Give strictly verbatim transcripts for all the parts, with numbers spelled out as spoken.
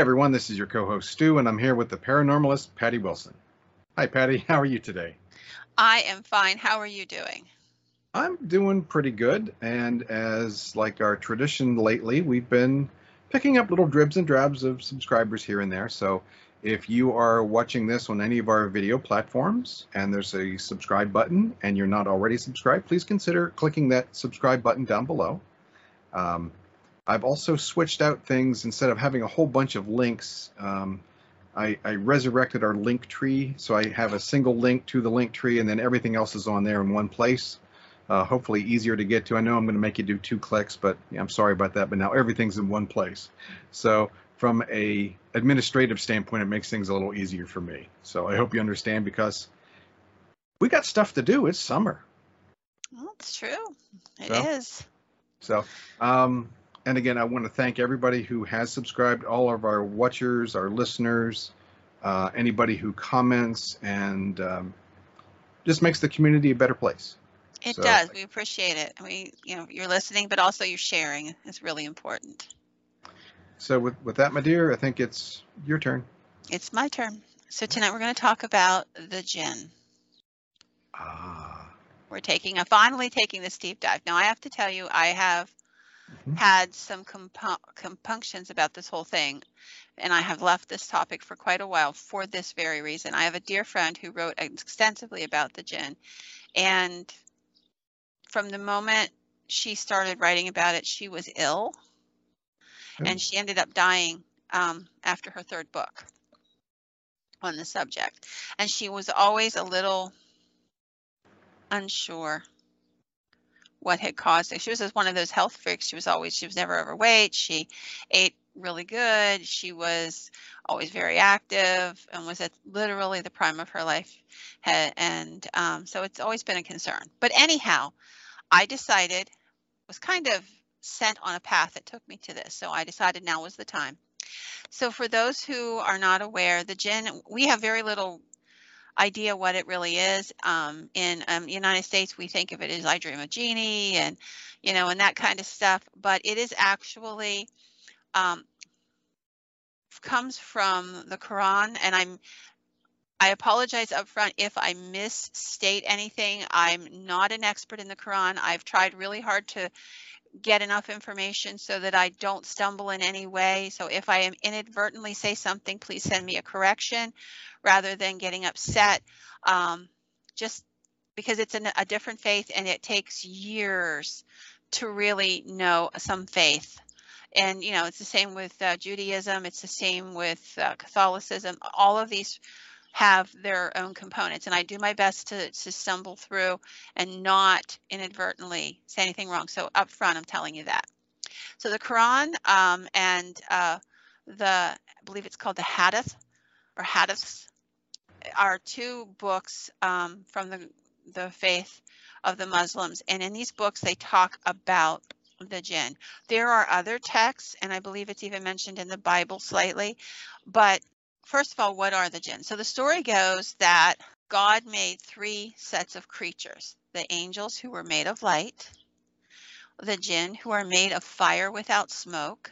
everyone, this is your co-host Stu, and I'm here with the paranormalist Patty Wilson. Hi Patty, how are you today? I am fine. How are you doing? I'm doing pretty good, and as like our tradition lately, we've been picking up little dribs and drabs of subscribers here and there. So if you are watching this on any of our video platforms and there's a subscribe button and you're not already subscribed, please consider clicking that subscribe button down below. Um, I've also switched out things. Instead of having a whole bunch of links. Um, I, I resurrected our link tree, so I have a single link to the link tree, and then everything else is on there in one place. Uh, hopefully easier to get to. I know I'm going to make you do two clicks, but yeah, I'm sorry about that. But now everything's in one place. So from a administrative standpoint, it makes things a little easier for me. So I hope you understand, because we got stuff to do. It's summer. Well, it's true. It so, is. So, um, and again, I want to thank everybody who has subscribed, all of our watchers, our listeners, uh, anybody who comments, and um, just makes the community a better place. It So, does. We appreciate it. We, you know, you're listening, but also you're sharing is really important. So with, with that, my dear, I think it's your turn. It's my turn. So tonight we're going to talk about the jinn. Ah. We're taking a finally taking this deep dive. Now I have to tell you, I have mm-hmm. had some compu compunctions about this whole thing, and I have left this topic for quite a while for this very reason. I have a dear friend who wrote extensively about the jinn, and from the moment she started writing about it, she was ill, oh. and she ended up dying um, after her third book on the subject. And she was always a little unsure what had caused it. She was just one of those health freaks. She was always, she was never overweight. She ate really good. She was always very active and was at literally the prime of her life. And um, so it's always been a concern. But anyhow, I decided, was kind of sent on a path that took me to this. So I decided now was the time. So for those who are not aware, the jinn, we have very little idea what it really is. Um, in um, the United States, we think of it as I Dream of Jeannie and, you know, and that kind of stuff. But it is actually um, comes from the Quran, and I'm I apologize up front if I misstate anything. I'm not an expert in the Quran. I've tried really hard to get enough information so that I don't stumble in any way. So if I am inadvertently say something, please send me a correction rather than getting upset, um, just because it's an, a different faith and it takes years to really know some faith. And, you know, it's the same with uh, Judaism. It's the same with uh, Catholicism. All of these have their own components, and I do my best to, to stumble through and not inadvertently say anything wrong. So up front, I'm telling you that. So the Quran um, and uh, the, I believe it's called the Hadith or Hadiths, are two books um, from the, the faith of the Muslims. And in these books, they talk about the jinn. There are other texts, and I believe it's even mentioned in the Bible slightly, but first of all, what are the jinn? So the story goes that God made three sets of creatures: the angels, who were made of light, the jinn, who are made of fire without smoke,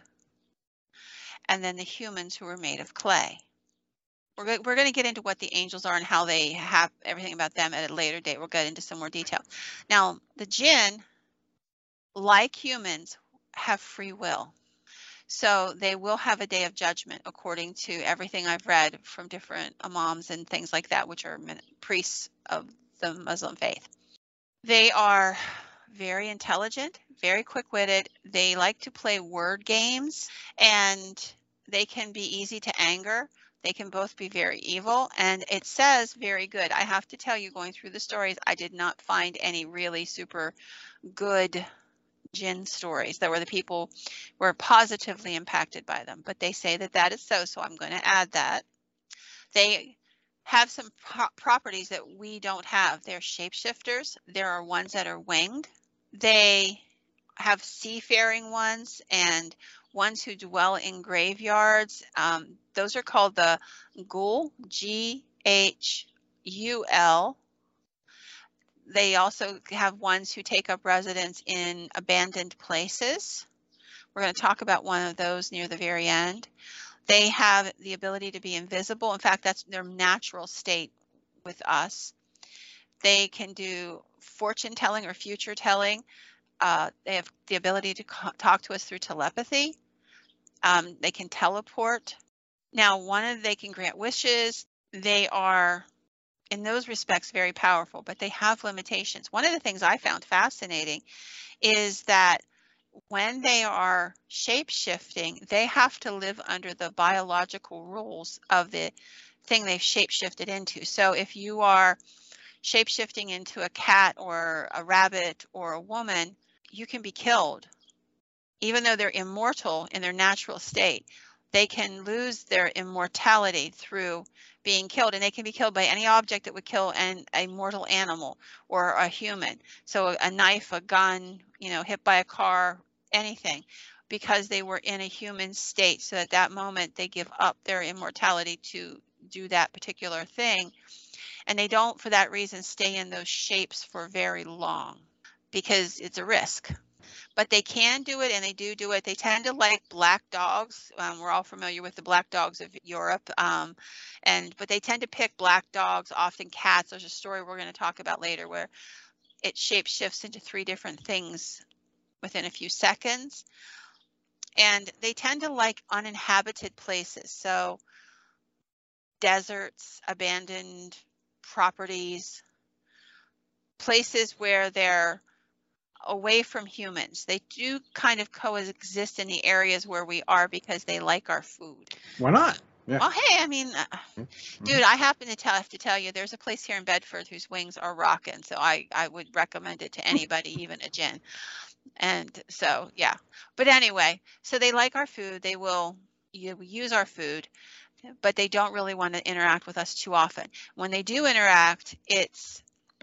and then the humans, who are made of clay. We're, go we're going to get into what the angels are and how they have everything about them at a later date. We'll get into some more detail. Now, the jinn, like humans, have free will. So they will have a day of judgment, according to everything I've read from different imams and things like that, which are priests of the Muslim faith. They are very intelligent, very quick-witted. They like to play word games, and they can be easy to anger. They can both be very evil, and it says very good. I have to tell you, going through the stories, I did not find any really super good jinn stories that were the people were positively impacted by them, but they say that that is so, so I'm going to add that. They have some pro properties that we don't have. They're shapeshifters. There are ones that are winged. They have seafaring ones and ones who dwell in graveyards. Um, those are called the Ghul, G H U L. They also have ones who take up residence in abandoned places. We're going to talk about one of those near the very end. They have the ability to be invisible. In fact, that's their natural state with us. They can do fortune telling or future telling. Uh, they have the ability to talk to us through telepathy. Um, they can teleport. Now, one of they can grant wishes. They are, in those respects, very powerful, but they have limitations. One of the things I found fascinating is that when they are shape-shifting, they have to live under the biological rules of the thing they've shape-shifted into. So if you are shape-shifting into a cat or a rabbit or a woman, you can be killed. Even though they're immortal in their natural state, they can lose their immortality through being killed, and they can be killed by any object that would kill an a mortal animal or a human. So a knife, a gun, you know, hit by a car, anything, because they were in a human state. So at that moment, they give up their immortality to do that particular thing. And they don't, for that reason, stay in those shapes for very long because it's a risk. But they can do it, and they do do it. They tend to like black dogs. Um, we're all familiar with the black dogs of Europe, um, and but they tend to pick black dogs, often cats. There's a story we're going to talk about later where it shape shifts into three different things within a few seconds. And they tend to like uninhabited places, so deserts, abandoned properties, places where they're away from humans. They do kind of coexist in the areas where we are because they like our food. Why not? Yeah. Well, hey, I mean, uh, mm-hmm. dude, I happen to tell, have to tell you, there's a place here in Bedford whose wings are rocking, so I, I would recommend it to anybody, even a gin. And so, yeah. But anyway, so they like our food. They will you know, use our food, but they don't really want to interact with us too often. When they do interact, it's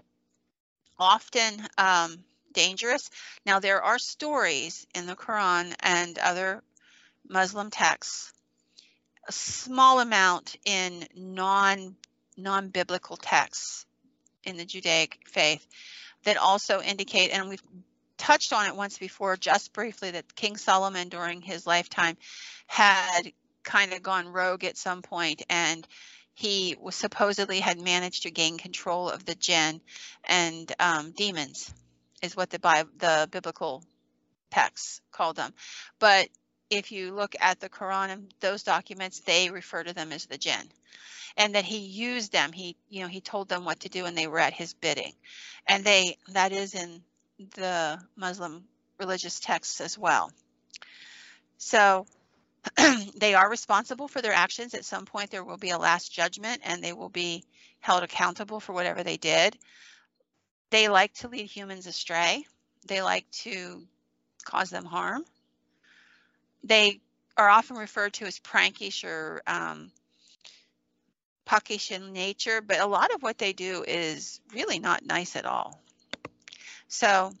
often um, dangerous. Now, there are stories in the Quran and other Muslim texts, a small amount in non, non-biblical texts in the Judaic faith that also indicate, and we've touched on it once before, just briefly, that King Solomon during his lifetime had kind of gone rogue at some point, and he was supposedly had managed to gain control of the jinn and um, demons, is what the, Bible, the biblical texts call them. But if you look at the Quran and those documents, they refer to them as the jinn, and that he used them. He, you know, he told them what to do, and they were at his bidding. And they, that is in the Muslim religious texts as well. So they are responsible for their actions. At some point, there will be a last judgment, and they will be held accountable for whatever they did. They like to lead humans astray. They like to cause them harm. They are often referred to as prankish or um, puckish in nature, but a lot of what they do is really not nice at all. So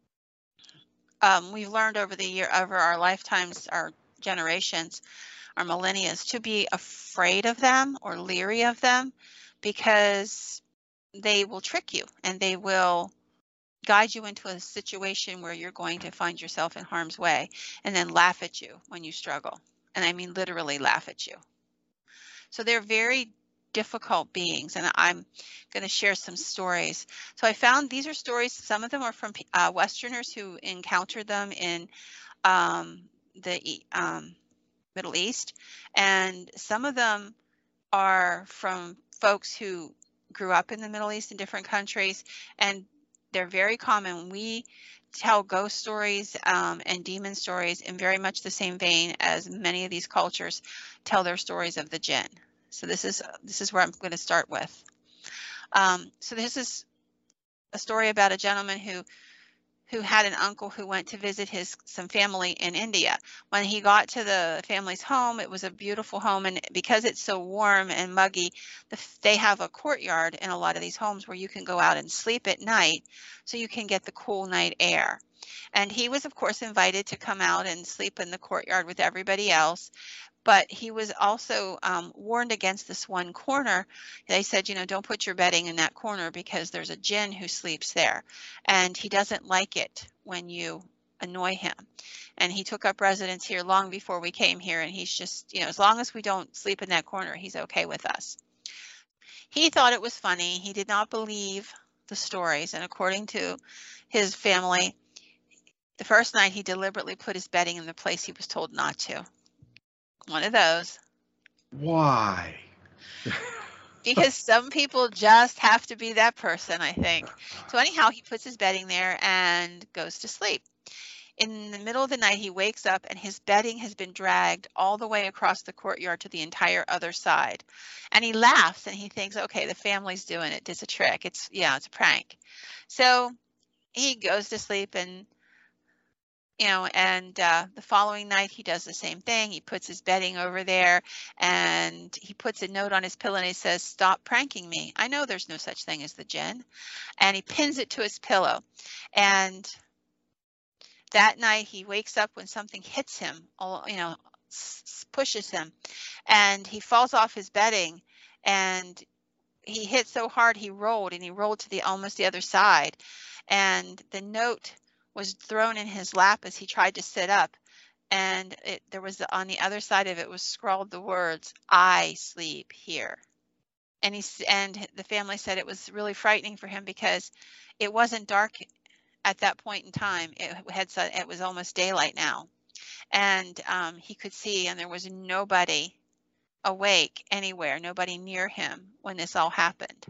um, we've learned over the year, over our lifetimes, our generations, our millennia, to be afraid of them or leery of them, because they will trick you and they will guide you into a situation where you're going to find yourself in harm's way and then laugh at you when you struggle. And I mean literally laugh at you. So they're very difficult beings, and I'm going to share some stories. So I found these are stories, some of them are from uh, Westerners who encountered them in um, the um, Middle East, and some of them are from folks who grew up in the Middle East in different countries, and they're very common. We tell ghost stories um, and demon stories in very much the same vein as many of these cultures tell their stories of the jinn. So this is this is where I'm going to start with. Um, so this is a story about a gentleman who who had an uncle who went to visit his some family in India. When he got to the family's home, it was a beautiful home, and because it's so warm and muggy, the, they have a courtyard in a lot of these homes where you can go out and sleep at night, so you can get the cool night air. And he was, of course, invited to come out and sleep in the courtyard with everybody else. But he was also um, warned against this one corner. They said, you know, don't put your bedding in that corner because there's a jinn who sleeps there. And he doesn't like it when you annoy him. And he took up residence here long before we came here, and he's just, you know, as long as we don't sleep in that corner, he's okay with us. He thought it was funny. He did not believe the stories, and according to his family, the first night he deliberately put his bedding in the place he was told not to. One of those. Why? Because some people just have to be that person, I think. So anyhow, he puts his bedding there and goes to sleep. In the middle of the night, he wakes up and his bedding has been dragged all the way across the courtyard to the entire other side. And he laughs and he thinks, okay, the family's doing it. It's a trick. It's, yeah, it's a prank. So he goes to sleep, and you know, and uh, the following night he does the same thing. He puts his bedding over there and he puts a note on his pillow and he says, "Stop pranking me. I know there's no such thing as the jinn." And he pins it to his pillow. And that night he wakes up when something hits him, you know, pushes him, and he falls off his bedding, and he hit so hard he rolled, and he rolled to the almost the other side. And the note was thrown in his lap as he tried to sit up, and it, there was on the other side of it was scrawled the words, "I sleep here." And he and the family said it was really frightening for him because it wasn't dark at that point in time. It had it was almost daylight now, and um, he could see, and there was nobody awake anywhere, nobody near him when this all happened.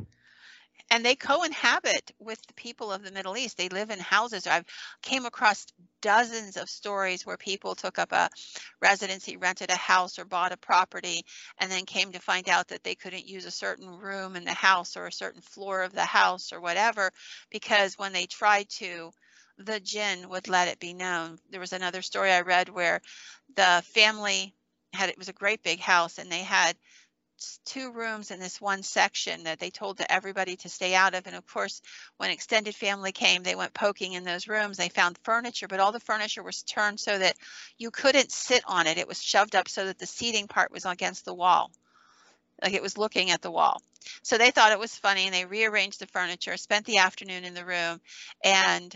And they co-inhabit with the people of the Middle East. They live in houses. I've came across dozens of stories where people took up a residency, rented a house or bought a property, and then came to find out that they couldn't use a certain room in the house or a certain floor of the house or whatever, because when they tried to, the jinn would let it be known. There was another story I read where the family had, it was a great big house, and they had two rooms in this one section that they told to everybody to stay out of. And of course, when extended family came, they went poking in those rooms. They found furniture, but all the furniture was turned so that you couldn't sit on it. It was shoved up so that the seating part was against the wall, like it was looking at the wall. So they thought it was funny, and they rearranged the furniture, spent the afternoon in the room, and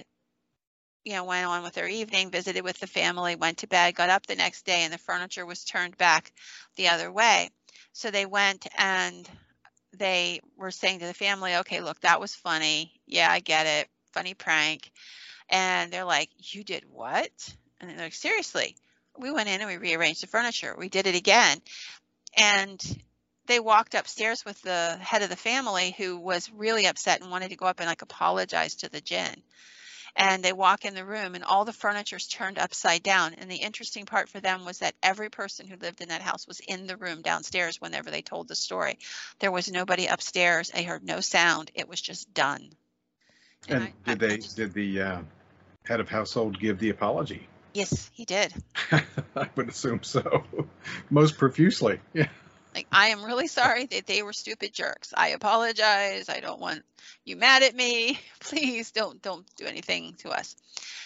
you know, went on with their evening, visited with the family, went to bed, got up the next day, and the furniture was turned back the other way. So they went and they were saying to the family, "Okay, look, that was funny. Yeah, I get it. Funny prank." And they're like, "You did what?" And they're like, "Seriously, we went in and we rearranged the furniture. We did it again." And they walked upstairs with the head of the family, who was really upset and wanted to go up and like apologize to the jinn. And they walk in the room and all the furniture's turned upside down. And the interesting part for them was that every person who lived in that house was in the room downstairs whenever they told the story. There was nobody upstairs. They heard no sound. It was just done. And, and I, did I, they, I just, did the uh, head of household give the apology? Yes, he did. I would assume so. Most profusely. Yeah. Like, "I am really sorry that they were stupid jerks. I apologize. I don't want you mad at me. Please don't don't do anything to us."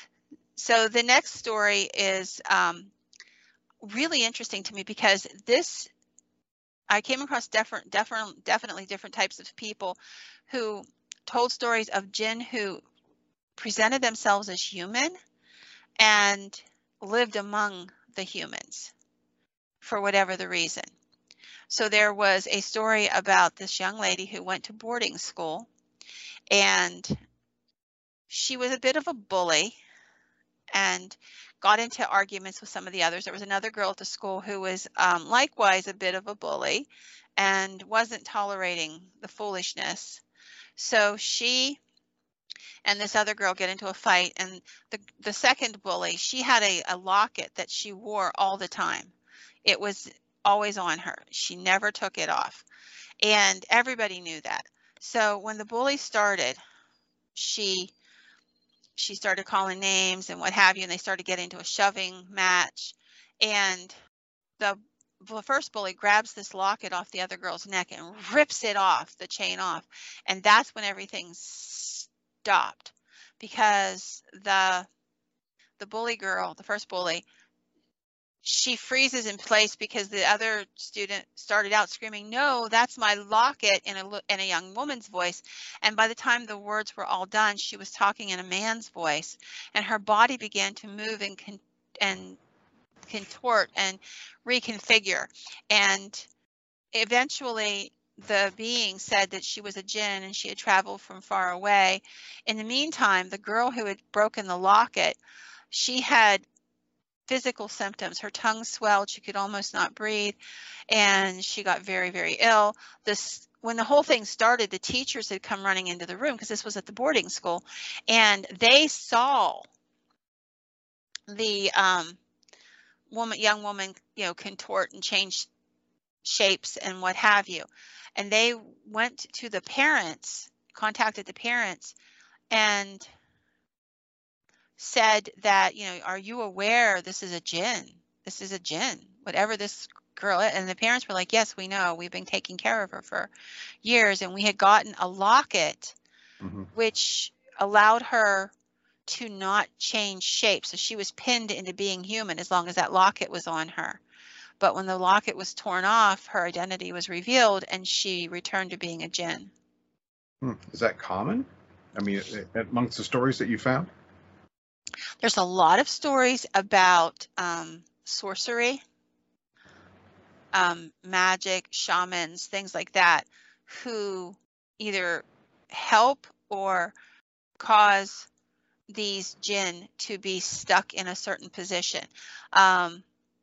So the next story is um, really interesting to me because this, I came across different, different, definitely different types of people who told stories of jinn who presented themselves as human and lived among the humans for whatever the reason. So there was a story about this young lady who went to boarding school, and she was a bit of a bully and got into arguments with some of the others. There was another girl at the school who was um, likewise a bit of a bully and wasn't tolerating the foolishness. So she and this other girl get into a fight, and the, the second bully, she had a, a locket that she wore all the time. It was always on her. She never took it off. And everybody knew that. So when the bully started, she she started calling names and what have you, and they started getting into a shoving match. And the, the first bully grabs this locket off the other girl's neck and rips it off, the chain off. And that's when everything stopped, because the the bully girl, the first bully, she freezes in place because the other student started out screaming, "No, that's my locket," in a, in a young woman's voice. And by the time the words were all done, she was talking in a man's voice, and her body began to move and con and contort and reconfigure. And eventually the being said that she was a jinn and she had traveled from far away. In the meantime, the girl who had broken the locket, she had physical symptoms. Her tongue swelled, she could almost not breathe, and she got very, very ill. This, when the whole thing started, the teachers had come running into the room because this was at the boarding school, and they saw the um, woman, young woman, you know, contort and change shapes and what have you. And they went to the parents, contacted the parents, and said that, you know, are you aware this is a jinn? This is a jinn, whatever this girl is. And the parents were like, yes, we know. We've been taking care of her for years. And we had gotten a locket, mm-hmm. which allowed her to not change shape. So she was pinned into being human as long as that locket was on her. But when the locket was torn off, her identity was revealed and she returned to being a jinn. Hmm. Is that common? I mean, amongst the stories that you found? There's a lot of stories about um, sorcery, um, magic, shamans, things like that, who either help or cause these jinn to be stuck in a certain position. Um,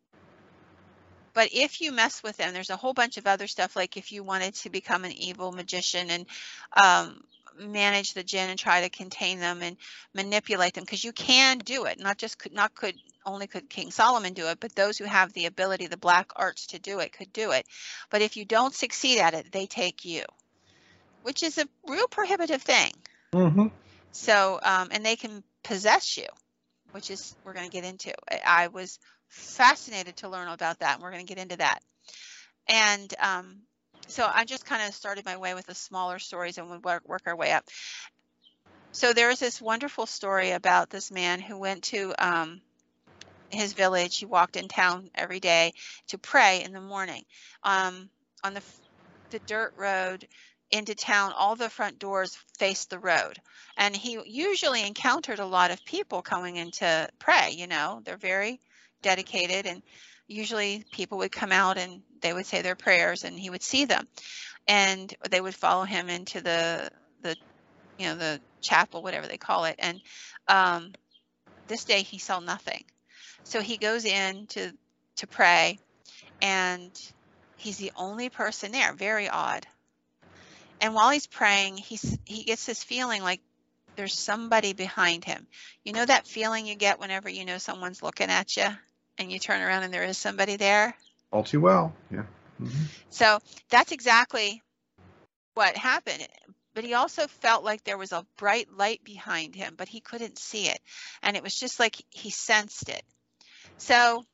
but if you mess with them, there's a whole bunch of other stuff, like if you wanted to become an evil magician and um, manage the jinn and try to contain them and manipulate them, because you can do it. Not just could not could only could King Solomon do it, but those who have the ability, the black arts to do it, could do it. But if you don't succeed at it, they take you, which is a real prohibitive thing. Mm-hmm. So, um, and they can possess you, which is we're going to get into. I, I was fascinated to learn about that, and we're going to get into that. And um, so I just kind of started my way with the smaller stories and would work, work our way up. So there was this wonderful story about this man who went to um, his village. He walked in town every day to pray in the morning. Um, on the, the dirt road into town, all the front doors faced the road. And he usually encountered a lot of people coming in to pray. You know, they're very dedicated, and usually people would come out and they would say their prayers and he would see them, and they would follow him into the, the, you know, the chapel, whatever they call it. And um, this day he saw nothing. So he goes in to, to pray, and he's the only person there. Very odd. And while he's praying, he's, he gets this feeling like there's somebody behind him. You know that feeling you get whenever you know someone's looking at you and you turn around and there is somebody there? All too well, yeah. Mm-hmm. So that's exactly what happened. But he also felt like there was a bright light behind him, but he couldn't see it. And it was just like he sensed it. So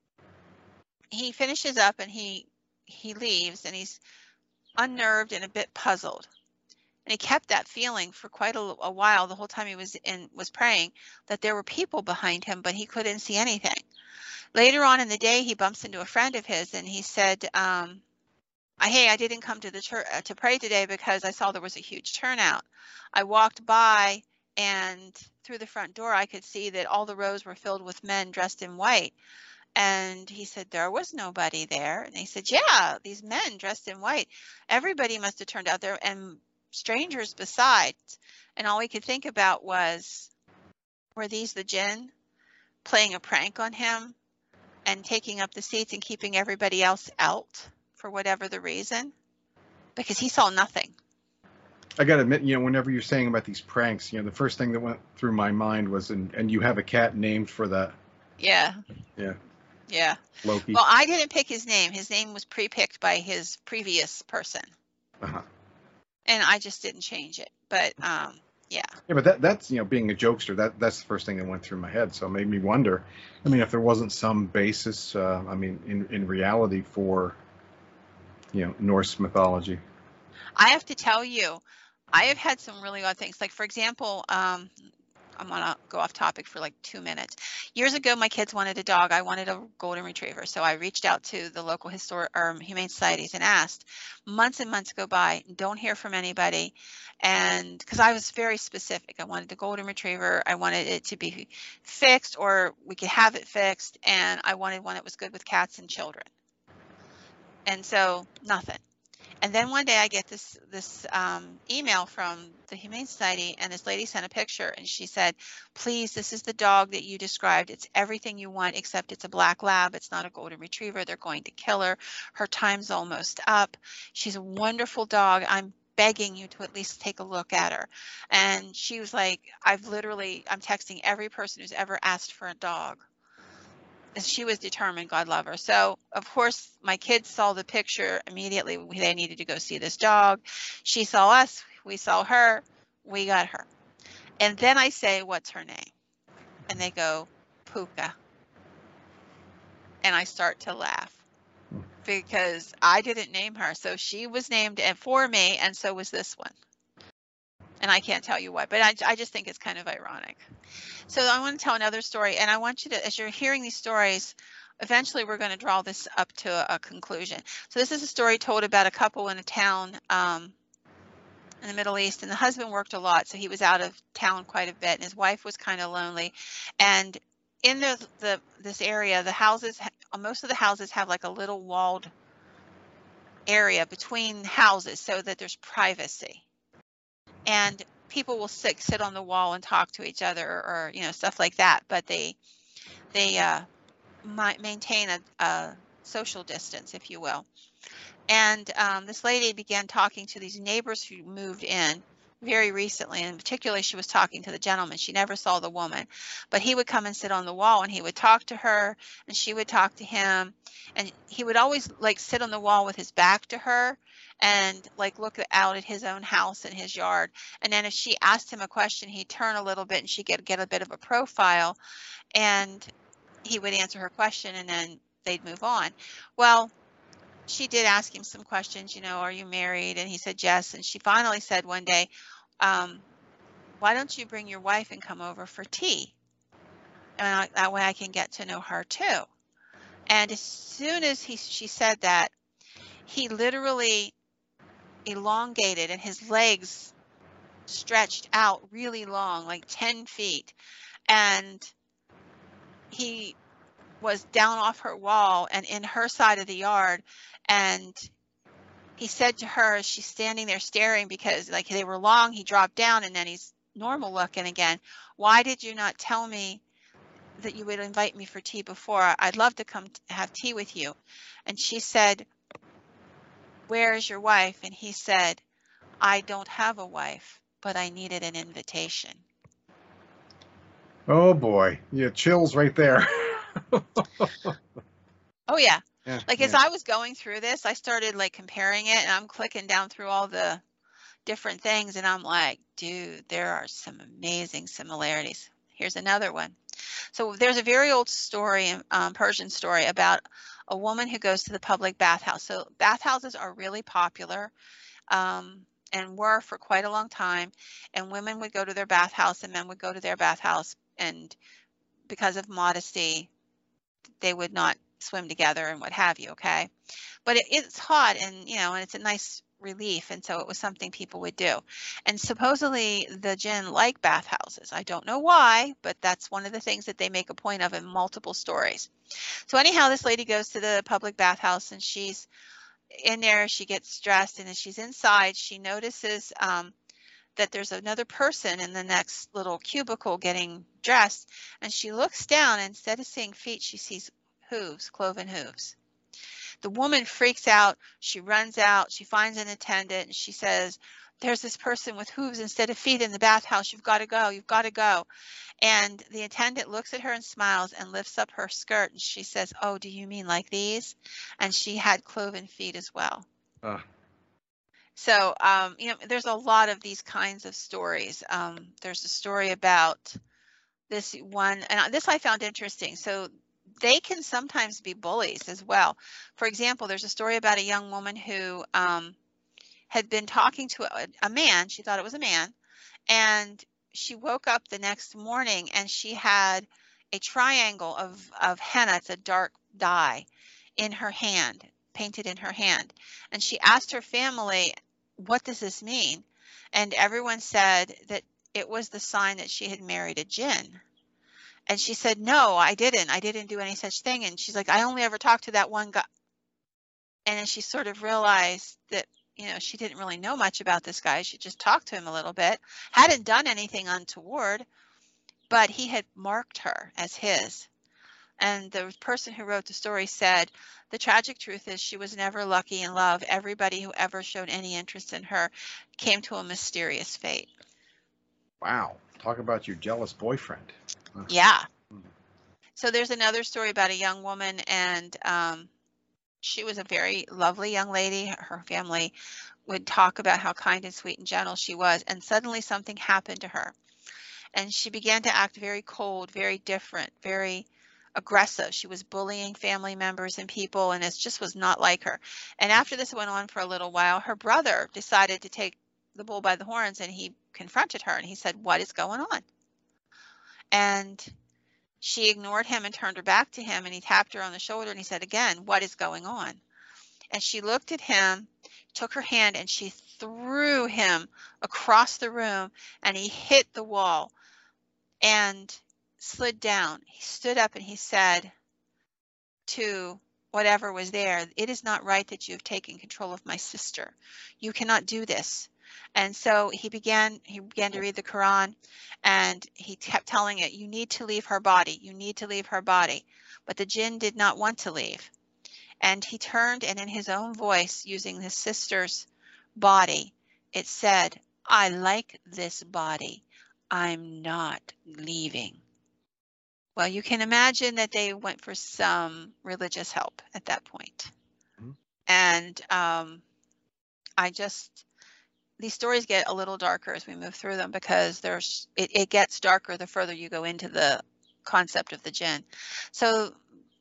he finishes up and he he leaves, and he's unnerved and a bit puzzled. And he kept that feeling for quite a, a while, the whole time he was in was praying, that there were people behind him, but he couldn't see anything. Later on in the day, he bumps into a friend of his, and he said, um, hey, I didn't come to the church uh, to pray today because I saw there was a huge turnout. I walked by, and through the front door, I could see that all the rows were filled with men dressed in white. And he said, there was nobody there. And he said, yeah, these men dressed in white. Everybody must have turned out there, and strangers besides. And all we could think about was, were these the jinn playing a prank on him and taking up the seats and keeping everybody else out for whatever the reason? Because he saw nothing. I got to admit, you know, whenever you're saying about these pranks, you know, the first thing that went through my mind was, and, and you have a cat named for that. Yeah. Yeah. Yeah. Loki. Well, I didn't pick his name. His name was pre-picked by his previous person. Uh-huh. And I just didn't change it. But, um, yeah. Yeah, but that that's, you know, being a jokester, that that's the first thing that went through my head. So it made me wonder, I mean, if there wasn't some basis, uh, I mean, in, in reality for, you know, Norse mythology. I have to tell you, I have had some really odd things. Like, for example, um, I'm gonna go off topic for like two minutes. Years ago, my kids wanted a dog. I wanted a golden retriever. So I reached out to the local historic or humane societies and asked. Months and months go by, don't hear from anybody. And because I was very specific, I wanted a golden retriever. I wanted it to be fixed, or we could have it fixed. And I wanted one that was good with cats and children. And so nothing. And then one day I get this this um, email from the Humane Society, and this lady sent a picture, and she said, please, this is the dog that you described. It's everything you want, except it's a black lab. It's not a golden retriever. They're going to kill her. Her time's almost up. She's a wonderful dog. I'm begging you to at least take a look at her. And she was like, I've literally, I'm texting every person who's ever asked for a dog. She was determined, God love her. So, of course, my kids saw the picture immediately. They needed to go see this dog. She saw us. We saw her. We got her. And then I say, what's her name? And they go, Puka. And I start to laugh because I didn't name her. So she was named for me, and so was this one. And I can't tell you what, but I, I just think it's kind of ironic. So I want to tell another story, and I want you to, as you're hearing these stories, eventually we're going to draw this up to a, a conclusion. So this is a story told about a couple in a town um, in the Middle East, and the husband worked a lot, so he was out of town quite a bit, and his wife was kind of lonely. And in the, the this area, the houses, most of the houses have like a little walled area between houses so that there's privacy. And people will sit, sit on the wall and talk to each other, or, you know, stuff like that. But they they uh, might maintain a, a social distance, if you will. And um, this lady began talking to these neighbors who moved in very recently, and particularly she was talking to the gentleman. She never saw the woman, but he would come and sit on the wall, and he would talk to her, and she would talk to him, and he would always like sit on the wall with his back to her and like look out at his own house and his yard. And then if she asked him a question, he'd turn a little bit, and she'd get, get a bit of a profile, and he would answer her question, and then they'd move on. Well, she did ask him some questions, you know, are you married? And he said yes. And she finally said one day, um, why don't you bring your wife and come over for tea? And I, that way I can get to know her too. And as soon as he, she said that, he literally elongated, and his legs stretched out really long, like ten feet. And he was down off her wall and in her side of the yard. And he said to her, as she's standing there staring, because like they were long, he dropped down, and then he's normal looking again. Why did you not tell me that you would invite me for tea before? I'd love to come have tea with you. And she said, where is your wife? And he said, I don't have a wife, but I needed an invitation. Oh boy, yeah, chills right there. Oh yeah. Yeah, like yeah. as I was going through this, I started like comparing it, and I'm clicking down through all the different things, and I'm like, dude, there are some amazing similarities. Here's another one. So there's a very old story, um, Persian story, about a woman who goes to the public bathhouse. So bathhouses are really popular um, and were for quite a long time. And women would go to their bathhouse, and men would go to their bathhouse. And because of modesty, they would not swim together and what have you. Okay. But it, it's hot, and, you know, and it's a nice relief. And so it was something people would do. And supposedly the jinn like bathhouses. I don't know why, but that's one of the things that they make a point of in multiple stories. So anyhow, this lady goes to the public bathhouse, and she's in there. She gets dressed, and as she's inside, she notices um, that there's another person in the next little cubicle getting dressed. And she looks down, and instead of seeing feet, she sees hooves, cloven hooves. The woman freaks out. She runs out. She finds an attendant, and she says, there's this person with hooves instead of feet in the bathhouse. You've got to go. You've got to go. And the attendant looks at her and smiles and lifts up her skirt, and she says, oh, do you mean like these? And she had cloven feet as well. Uh. So, um, you know, there's a lot of these kinds of stories. Um, there's a story about this one, and this I found interesting. So they can sometimes be bullies as well. For example, there's a story about a young woman who um, had been talking to a, a man. She thought it was a man, and she woke up the next morning and she had a triangle of, of henna, it's a dark dye, in her hand, painted in her hand. And she asked her family, what does this mean? And everyone said that it was the sign that she had married a jinn. And she said, no, I didn't. I didn't do any such thing. And she's like, I only ever talked to that one guy. And then she sort of realized that, you know, she didn't really know much about this guy. She just talked to him a little bit, hadn't done anything untoward, but he had marked her as his. And the person who wrote the story said, the tragic truth is she was never lucky in love. Everybody who ever showed any interest in her came to a mysterious fate. Wow. Talk about your jealous boyfriend. Yeah. So there's another story about a young woman, and um, she was a very lovely young lady. Her family would talk about how kind and sweet and gentle she was, and suddenly something happened to her. And she began to act very cold, very different, very aggressive. She was bullying family members and people, and it just was not like her. And after this went on for a little while, her brother decided to take the bull by the horns, and he confronted her, and he said, what is going on? And she ignored him and turned her back to him, and he tapped her on the shoulder, and he said again, what is going on? And she looked at him, took her hand, and she threw him across the room, and he hit the wall and slid down. He stood up and he said to whatever was there, it is not right that you have taken control of my sister. You cannot do this. And so he began, he began to read the Quran, and he kept telling it, you need to leave her body. You need to leave her body. But the jinn did not want to leave. And he turned, and in his own voice, using his sister's body, it said, I like this body. I'm not leaving. Well, you can imagine that they went for some religious help at that point. Mm-hmm. And um, I just, these stories get a little darker as we move through them, because there's, it, it gets darker the further you go into the concept of the jinn. So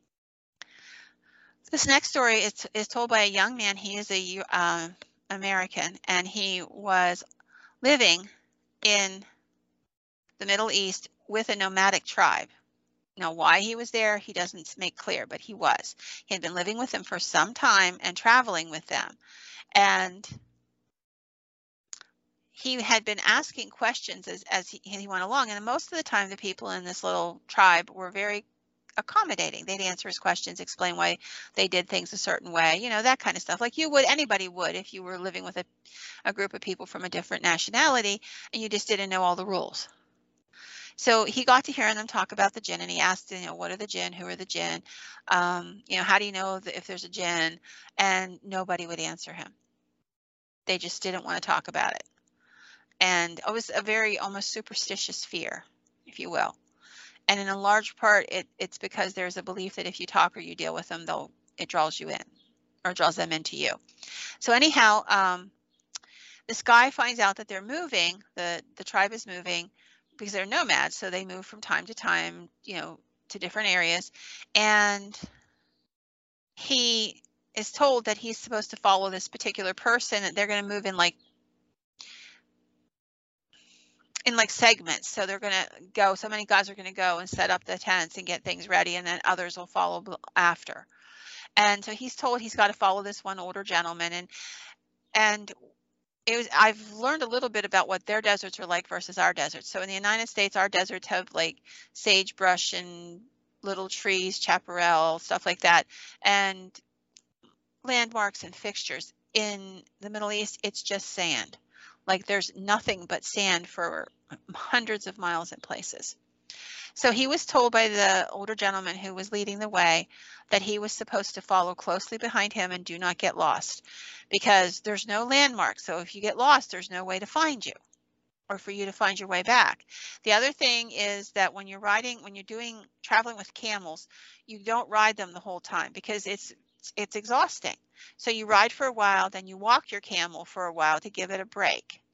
this next story is, is told by a young man. He is a uh, American, and he was living in the Middle East with a nomadic tribe. Now, why he was there, he doesn't make clear, but he was. He had been living with them for some time and traveling with them. And he had been asking questions as, as he, he went along. And most of the time, the people in this little tribe were very accommodating. They'd answer his questions, explain why they did things a certain way, you know, that kind of stuff. Like you would, anybody would, if you were living with a, a group of people from a different nationality and you just didn't know all the rules. So he got to hearing them talk about the jinn, and he asked, you know, what are the jinn? Who are the jinn? Um, you know, how do you know if there's a jinn? And nobody would answer him. They just didn't want to talk about it. And it was a very almost superstitious fear, if you will. And in a large part, it, it's because there's a belief that if you talk or you deal with them, they'll, it draws you in, or draws them into you. So anyhow, um, this guy finds out that they're moving, the, the tribe is moving, because they're nomads, so they move from time to time, you know, to different areas. And he is told that he's supposed to follow this particular person, that they're going to move in like in like segments. So they're going to go, so many guys are going to go and set up the tents and get things ready, and then others will follow after. And so he's told he's got to follow this one older gentleman. And and it was, I've learned a little bit about what their deserts are like versus our deserts. So in the United States, our deserts have like sagebrush and little trees, chaparral, stuff like that, and landmarks and fixtures. In the Middle East, it's just sand. Like there's nothing but sand for hundreds of miles in places. So he was told by the older gentleman who was leading the way that he was supposed to follow closely behind him and do not get lost, because there's no landmark. So if you get lost, there's no way to find you or for you to find your way back. The other thing is that when you're riding, when you're doing traveling with camels, you don't ride them the whole time, because it's it's exhausting. So you ride for a while, then you walk your camel for a while to give it a break.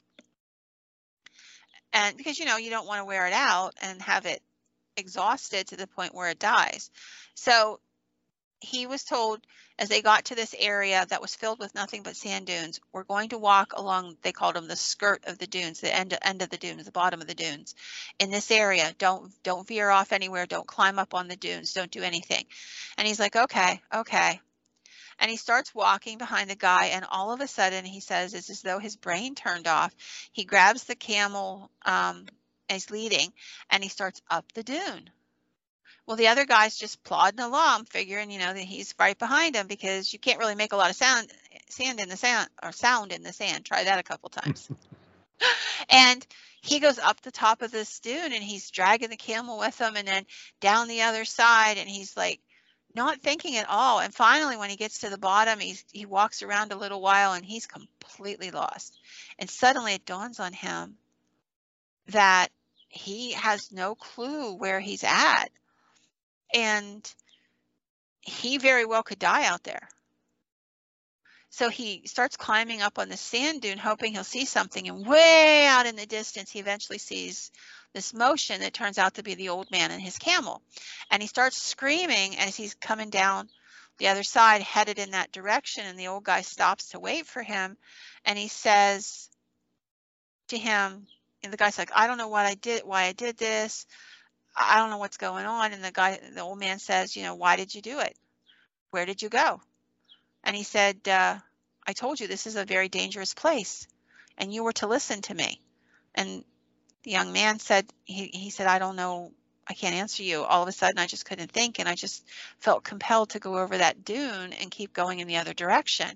And because, you know, you don't want to wear it out and have it exhausted to the point where it dies. So he was told, as they got to this area that was filled with nothing but sand dunes, we're going to walk along, they called them the skirt of the dunes, the end, end of the dunes, the bottom of the dunes. In this area, don't don't veer off anywhere, don't climb up on the dunes, don't do anything. And he's like, okay, okay. And he starts walking behind the guy, and all of a sudden, he says, it's as though his brain turned off. He grabs the camel um, as leading, and he starts up the dune. Well, the other guy's just plodding along, figuring, you know, that he's right behind him, because you can't really make a lot of sound, sand in the sand, or sound in the sand. Try that a couple times. And he goes up the top of this dune, and he's dragging the camel with him, and then down the other side, and he's like not thinking at all. And finally, when he gets to the bottom, he's, he walks around a little while, and he's completely lost. And suddenly it dawns on him that he has no clue where he's at. And he very well could die out there. So he starts climbing up on the sand dune, hoping he'll see something. And way out in the distance, he eventually sees this motion that turns out to be the old man and his camel. And he starts screaming as he's coming down the other side, headed in that direction. And the old guy stops to wait for him. And he says to him, and the guy's like, I don't know what I did, why I did this. I don't know what's going on. And the guy, the old man says, you know, why did you do it? Where did you go? And he said, uh, I told you this is a very dangerous place, and you were to listen to me. And the young man said, he, he said, I don't know, I can't answer you. All of a sudden, I just couldn't think, and I just felt compelled to go over that dune and keep going in the other direction.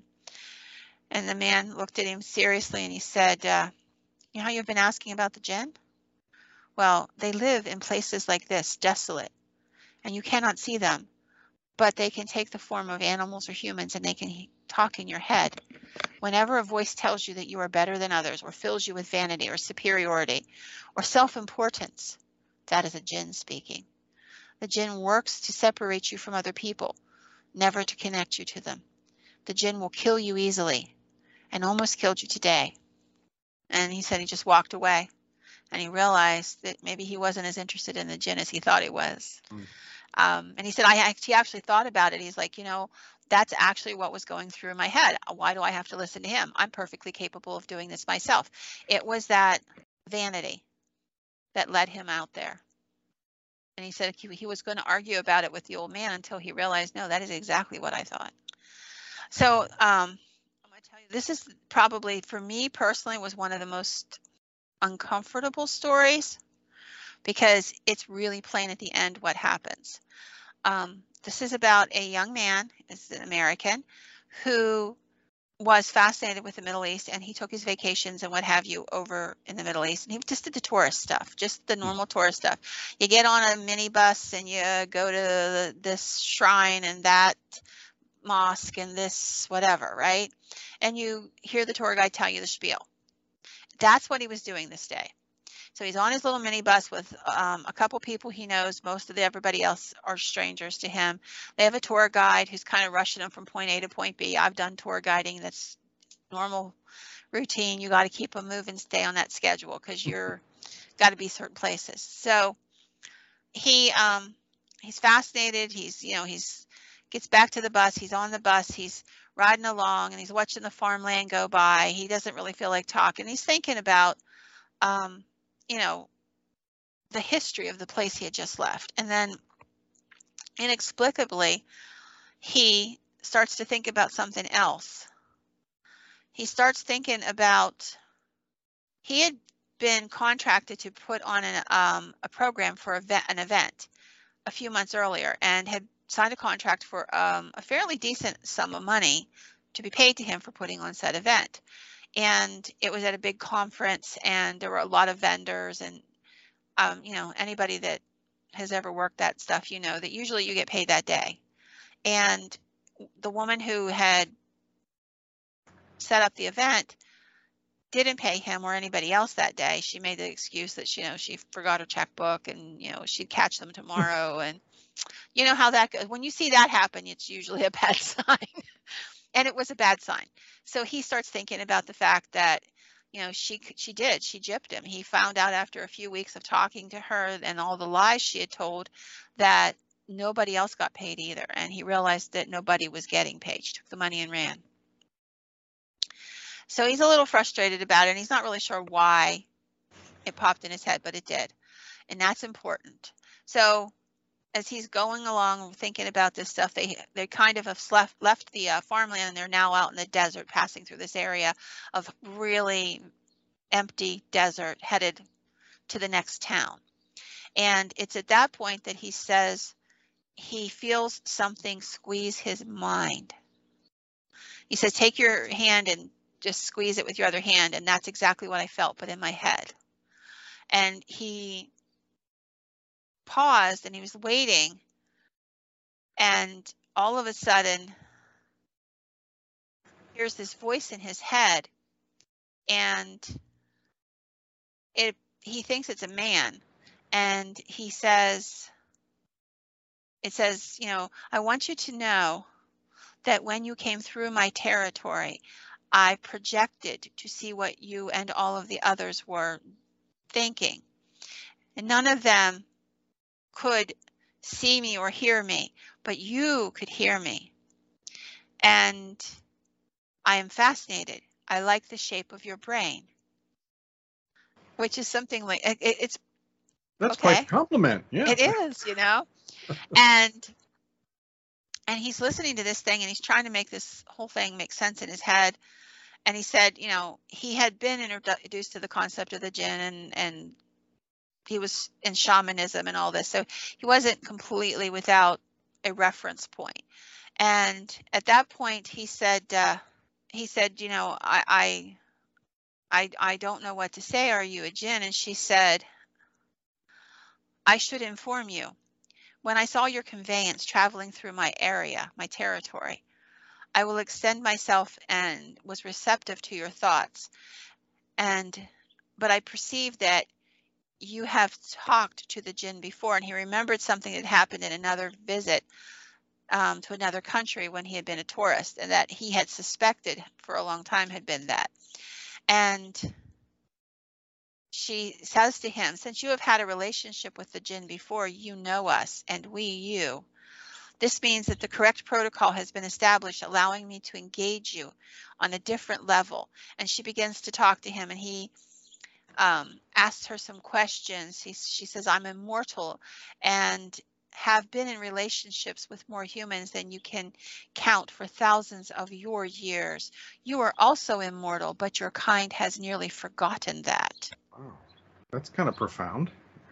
And the man looked at him seriously, and he said, uh, you know how you've been asking about the jinn? Well, they live in places like this, desolate, and you cannot see them. But they can take the form of animals or humans, and they can talk in your head. Whenever a voice tells you that you are better than others, or fills you with vanity or superiority or self-importance, that is a jinn speaking. The jinn works to separate you from other people, never to connect you to them. The jinn will kill you easily, and almost killed you today. And he said he just walked away, and he realized that maybe he wasn't as interested in the jinn as he thought he was. Mm. Um, and he said, I he actually thought about it. He's like, you know, that's actually what was going through my head. Why do I have to listen to him? I'm perfectly capable of doing this myself. It was that vanity that led him out there. And he said he, he was going to argue about it with the old man until he realized, no, that is exactly what I thought. So um, I'm going to tell you, this is probably, for me personally, was one of the most uncomfortable stories, because it's really plain at the end what happens. Um, this is about a young man, is an American, who was fascinated with the Middle East, and he took his vacations and what have you over in the Middle East, and he just did the tourist stuff, just the normal tourist stuff. You get on a minibus and you go to this shrine and that mosque and this whatever, right? And you hear the tour guide tell you the spiel. That's what he was doing this day. So he's on his little minibus with um, a couple people he knows. Most of the, everybody else are strangers to him. They have a tour guide who's kind of rushing them from point A to point B. I've done tour guiding. That's normal routine. You got to keep them moving, stay on that schedule, because you're got to be certain places. So he um, he's fascinated. He's, you know, he's gets back to the bus. He's on the bus. He's riding along, and he's watching the farmland go by. He doesn't really feel like talking. He's thinking about um, you know, the history of the place he had just left. And then inexplicably, he starts to think about something else. He starts thinking about, he had been contracted to put on an, um, a program for an event a few months earlier, and had signed a contract for um, a fairly decent sum of money to be paid to him for putting on said event. And it was at a big conference, and there were a lot of vendors, and um, you know, anybody that has ever worked that stuff, you know that usually you get paid that day. And the woman who had set up the event didn't pay him or anybody else that day. She made the excuse that she, you know, she forgot her checkbook, and you know she'd catch them tomorrow. And you know how that goes. When you see that happen, it's usually a bad sign. And it was a bad sign. So he starts thinking about the fact that, you know, she she did. She gypped him. He found out after a few weeks of talking to her and all the lies she had told that nobody else got paid either. And he realized that nobody was getting paid. She took the money and ran. So he's a little frustrated about it, and he's not really sure why it popped in his head, but it did. And that's important. So as he's going along thinking about this stuff, they they kind of have left, left the uh, farmland, and they're now out in the desert, passing through this area of really empty desert, headed to the next town. And it's at that point that he says he feels something squeeze his mind. He says, take your hand and just squeeze it with your other hand. And that's exactly what I felt, but in my head. And he paused and he was waiting. And all of a sudden, here's this voice in his head. And it he thinks it's a man. And he says, it says, you know, I want you to know that when you came through my territory, I projected to see what you and all of the others were thinking. And none of them could see me or hear me, but you could hear me. And I am fascinated. I like the shape of your brain, which is something like, it, it's That's okay. quite a compliment. Yeah. It is, you know, and And he's listening to this thing, and he's trying to make this whole thing make sense in his head. And he said, you know, he had been introduced to the concept of the jinn, and, and he was in shamanism and all this. So he wasn't completely without a reference point. And at that point, he said, uh, he said, you know, I, I, I, I don't know what to say. Are you a jinn? And she said, I should inform you. When I saw your conveyance traveling through my area, my territory, I will extend myself and was receptive to your thoughts. And, but I perceived that you have talked to the jinn before, and he remembered something that happened in another visit um, to another country when he had been a tourist, and that he had suspected for a long time had been that. And she says to him, since you have had a relationship with the jinn before, you know us, and we you. This means that the correct protocol has been established, allowing me to engage you on a different level. And she begins to talk to him, and he um, asks her some questions. He, she says, I'm immortal and have been in relationships with more humans than you can count for thousands of your years. You are also immortal, but your kind has nearly forgotten that. Wow. That's kind of profound.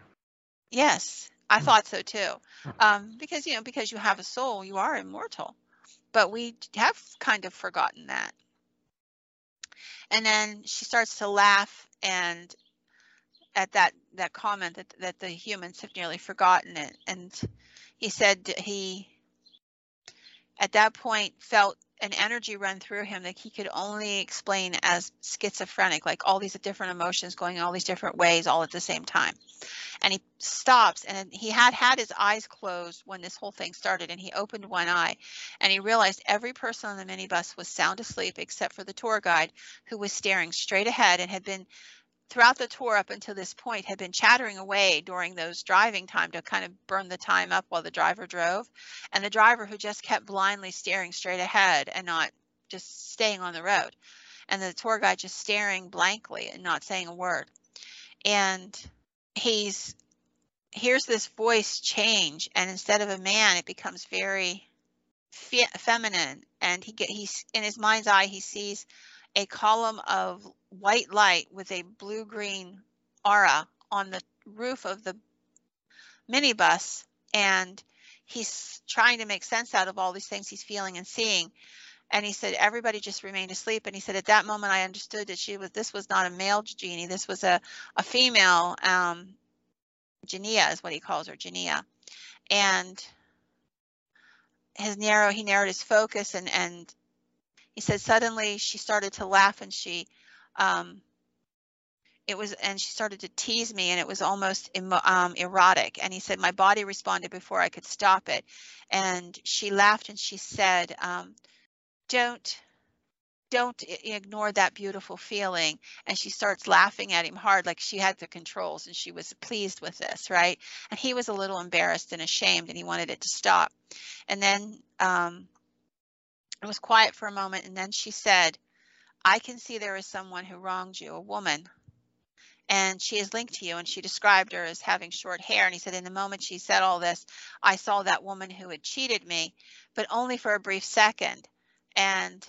Yes, I thought so too. Um, because, you know, because you have a soul, you are immortal. But we have kind of forgotten that. And then she starts to laugh, and at that, that comment that, that the humans have nearly forgotten it. And he said he, at that point, felt an energy run through him that he could only explain as schizophrenic, like all these different emotions going all these different ways all at the same time. And he stops, and he had had his eyes closed when this whole thing started, and he opened one eye, and he realized every person on the minibus was sound asleep except for the tour guide, who was staring straight ahead and had been, throughout the tour up until this point, had been chattering away during those driving time to kind of burn the time up while the driver drove. And the driver who just kept blindly staring straight ahead and not just staying on the road. And the tour guide just staring blankly and not saying a word. And he's hears this voice change, and instead of a man, it becomes very fe feminine. And he get he's in his mind's eye, he sees a column of white light with a blue-green aura on the roof of the minibus, and he's trying to make sense out of all these things he's feeling and seeing. And he said everybody just remained asleep. And he said at that moment I understood that she was this was not a male genie, this was a a female. Um, Jania is what he calls her, Jania. And his narrow he narrowed his focus, and and he said suddenly she started to laugh, and she um it was and she started to tease me, and it was almost um, erotic. And he said my body responded before I could stop it. And she laughed, and she said, um, don't don't ignore that beautiful feeling. And she starts laughing at him hard, like she had the controls and she was pleased with this, right? And he was a little embarrassed and ashamed and he wanted it to stop. And then um, it was quiet for a moment. And then she said, I can see there is someone who wronged you, a woman, and she is linked to you. And she described her as having short hair. And he said, in the moment she said all this, I saw that woman who had cheated me, but only for a brief second. And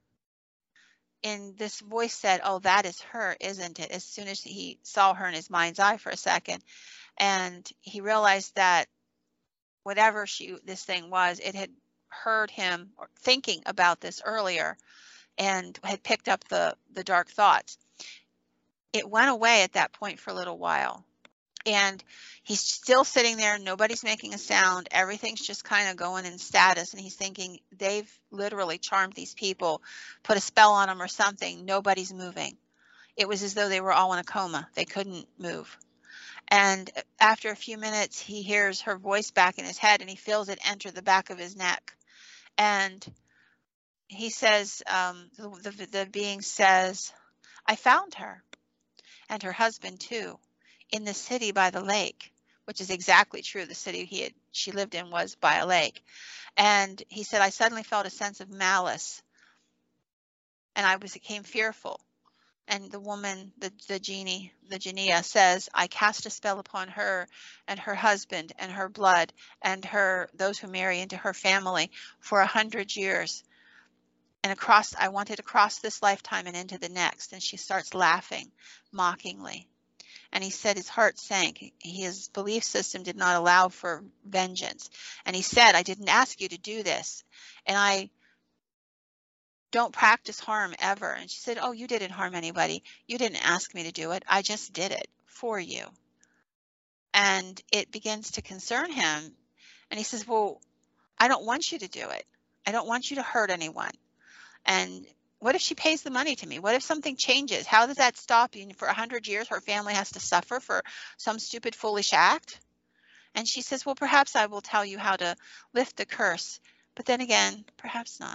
in this voice said, oh, that is her, isn't it? As soon as he saw her in his mind's eye for a second, and he realized that whatever she this thing was, it had heard him thinking about this earlier and had picked up the the dark thoughts. It went away at that point for a little while, and he's still sitting there. Nobody's making a sound. Everything's just kind of going in status. And he's thinking, they've literally charmed these people, put a spell on them or something. Nobody's moving. It was as though they were all in a coma. They couldn't move. And after a few minutes, he hears her voice back in his head, and he feels it enter the back of his neck. And he says, um, the, the, the being says, I found her and her husband too, in the city by the lake, which is exactly true. The city he had, she lived in was by a lake. And he said, I suddenly felt a sense of malice, and I was became fearful. And the woman, the, the genie, the genia says, I cast a spell upon her and her husband and her blood and her those who marry into her family for a hundred years. And across, I wanted to cross this lifetime and into the next. And she starts laughing mockingly. And he said his heart sank. His belief system did not allow for vengeance. And he said, I didn't ask you to do this. And I don't practice harm ever. And she said, oh, you didn't harm anybody. You didn't ask me to do it. I just did it for you. And it begins to concern him. And he says, well, I don't want you to do it. I don't want you to hurt anyone. And what if she pays the money to me? What if something changes? How does that stop you? For a hundred years, her family has to suffer for some stupid, foolish act. And she says, well, perhaps I will tell you how to lift the curse. But then again, perhaps not.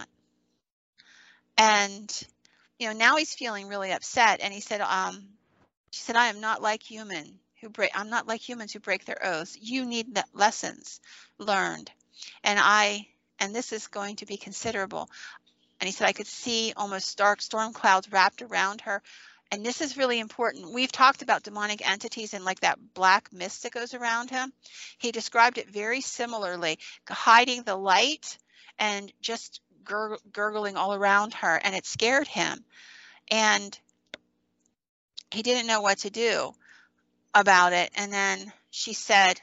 And, you know, now he's feeling really upset. And he said, um, she said, I am not like human who break, I'm not like humans who break their oaths. You need lessons learned. And I, and this is going to be considerable. And he said, I could see almost dark storm clouds wrapped around her. And this is really important. We've talked about demonic entities and like that black mist that goes around him. He described it very similarly, hiding the light and just gur gurgling all around her. And it scared him. And he didn't know what to do about it. And then she said,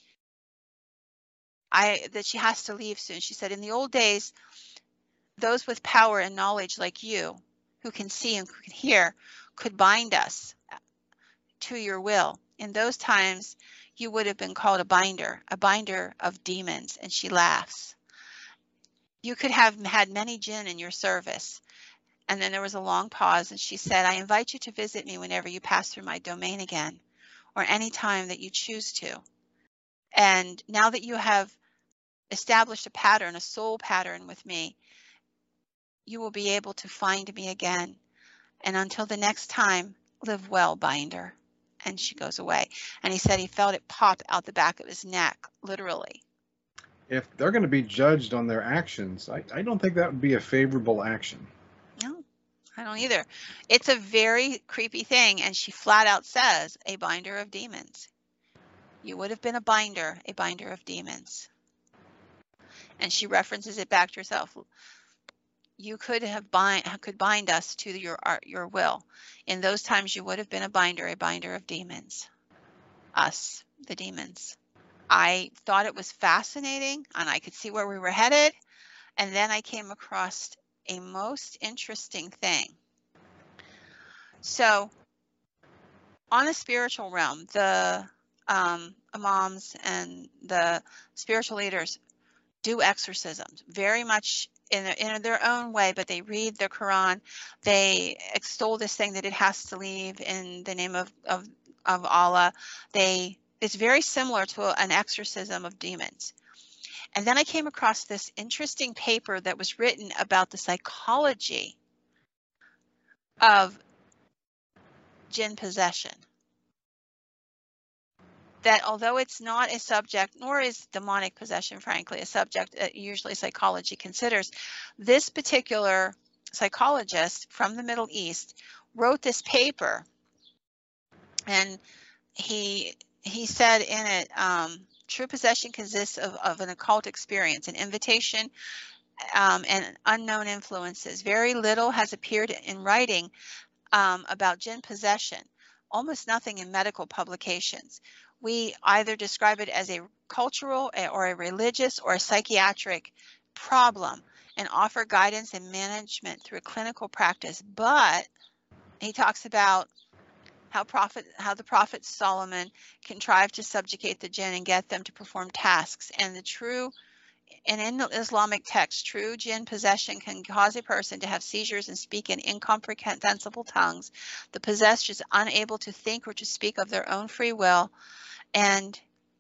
I that she has to leave soon. She said, in the old days, those with power and knowledge like you, who can see and can hear, could bind us to your will. In those times, you would have been called a binder, a binder of demons. And she laughs. You could have had many jinn in your service. And then there was a long pause, and she said, I invite you to visit me whenever you pass through my domain again, or any time that you choose to. And now that you have established a pattern, a soul pattern with me, you will be able to find me again. And until the next time, live well, binder. And she goes away. And he said he felt it pop out the back of his neck, literally. If they're going to be judged on their actions, I, I don't think that would be a favorable action. No, I don't either. It's a very creepy thing. And she flat out says, a binder of demons. You would have been a binder, a binder of demons. And she references it back to herself. You could have bind could bind us to your your will. In those times, you would have been a binder, a binder of demons. Us, the demons. I thought it was fascinating, and I could see where we were headed. And then I came across a most interesting thing. So, on a spiritual realm, the um, imams and the spiritual leaders do exorcisms, very much in their, in their own way, but they read the Quran. They extol this thing that it has to leave in the name of, of, of Allah. They, it's very similar to an exorcism of demons. And then I came across this interesting paper that was written about the psychology of jinn possession. That although it's not a subject, nor is demonic possession, frankly, a subject that usually psychology considers, this particular psychologist from the Middle East wrote this paper, and he he said in it, um, true possession consists of, of an occult experience, an invitation, um, and unknown influences. Very little has appeared in writing um, about jinn possession, almost nothing in medical publications. We either describe it as a cultural or a religious or a psychiatric problem and offer guidance and management through a clinical practice. But he talks about how prophet, how the prophet Solomon contrived to subjugate the jinn and get them to perform tasks. And the true, and in the Islamic text, true jinn possession can cause a person to have seizures and speak in incomprehensible tongues. The possessed is unable to think or to speak of their own free will, and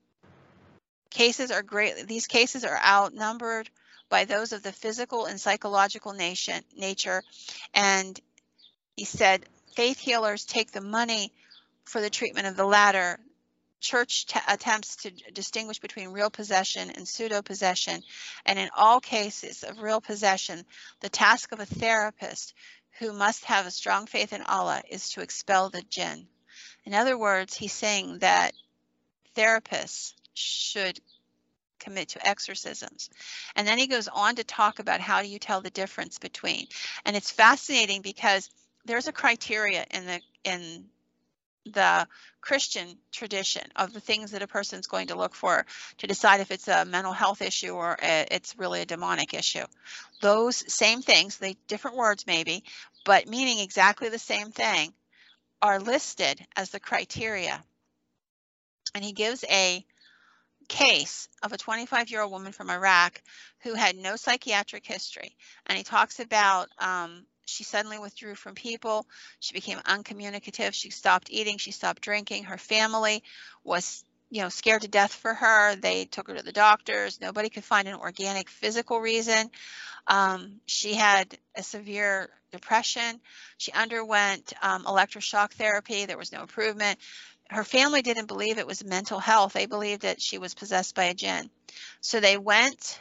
cases are great. These cases are outnumbered by those of the physical and psychological nation, nature. And he said, faith healers take the money for the treatment of the latter. Church attempts to distinguish between real possession and pseudo-possession, and in all cases of real possession, the task of a therapist who must have a strong faith in Allah is to expel the jinn. In other words, he's saying that therapists should commit to exorcisms. And then he goes on to talk about how do you tell the difference between. And it's fascinating because there's a criteria in the in the Christian tradition of the things that a person's going to look for to decide if it's a mental health issue or a, it's really a demonic issue. Those same things, they different words maybe, but meaning exactly the same thing, are listed as the criteria. And he gives a case of a twenty-five-year-old woman from Iraq who had no psychiatric history. And he talks about um, she suddenly withdrew from people. She became uncommunicative. She stopped eating. She stopped drinking. Her family was, you know, scared to death for her. They took her to the doctors. Nobody could find an organic physical reason. Um, she had a severe depression. She underwent um, electroshock therapy. There was no improvement. Her family didn't believe it was mental health. They believed that she was possessed by a jinn. So they went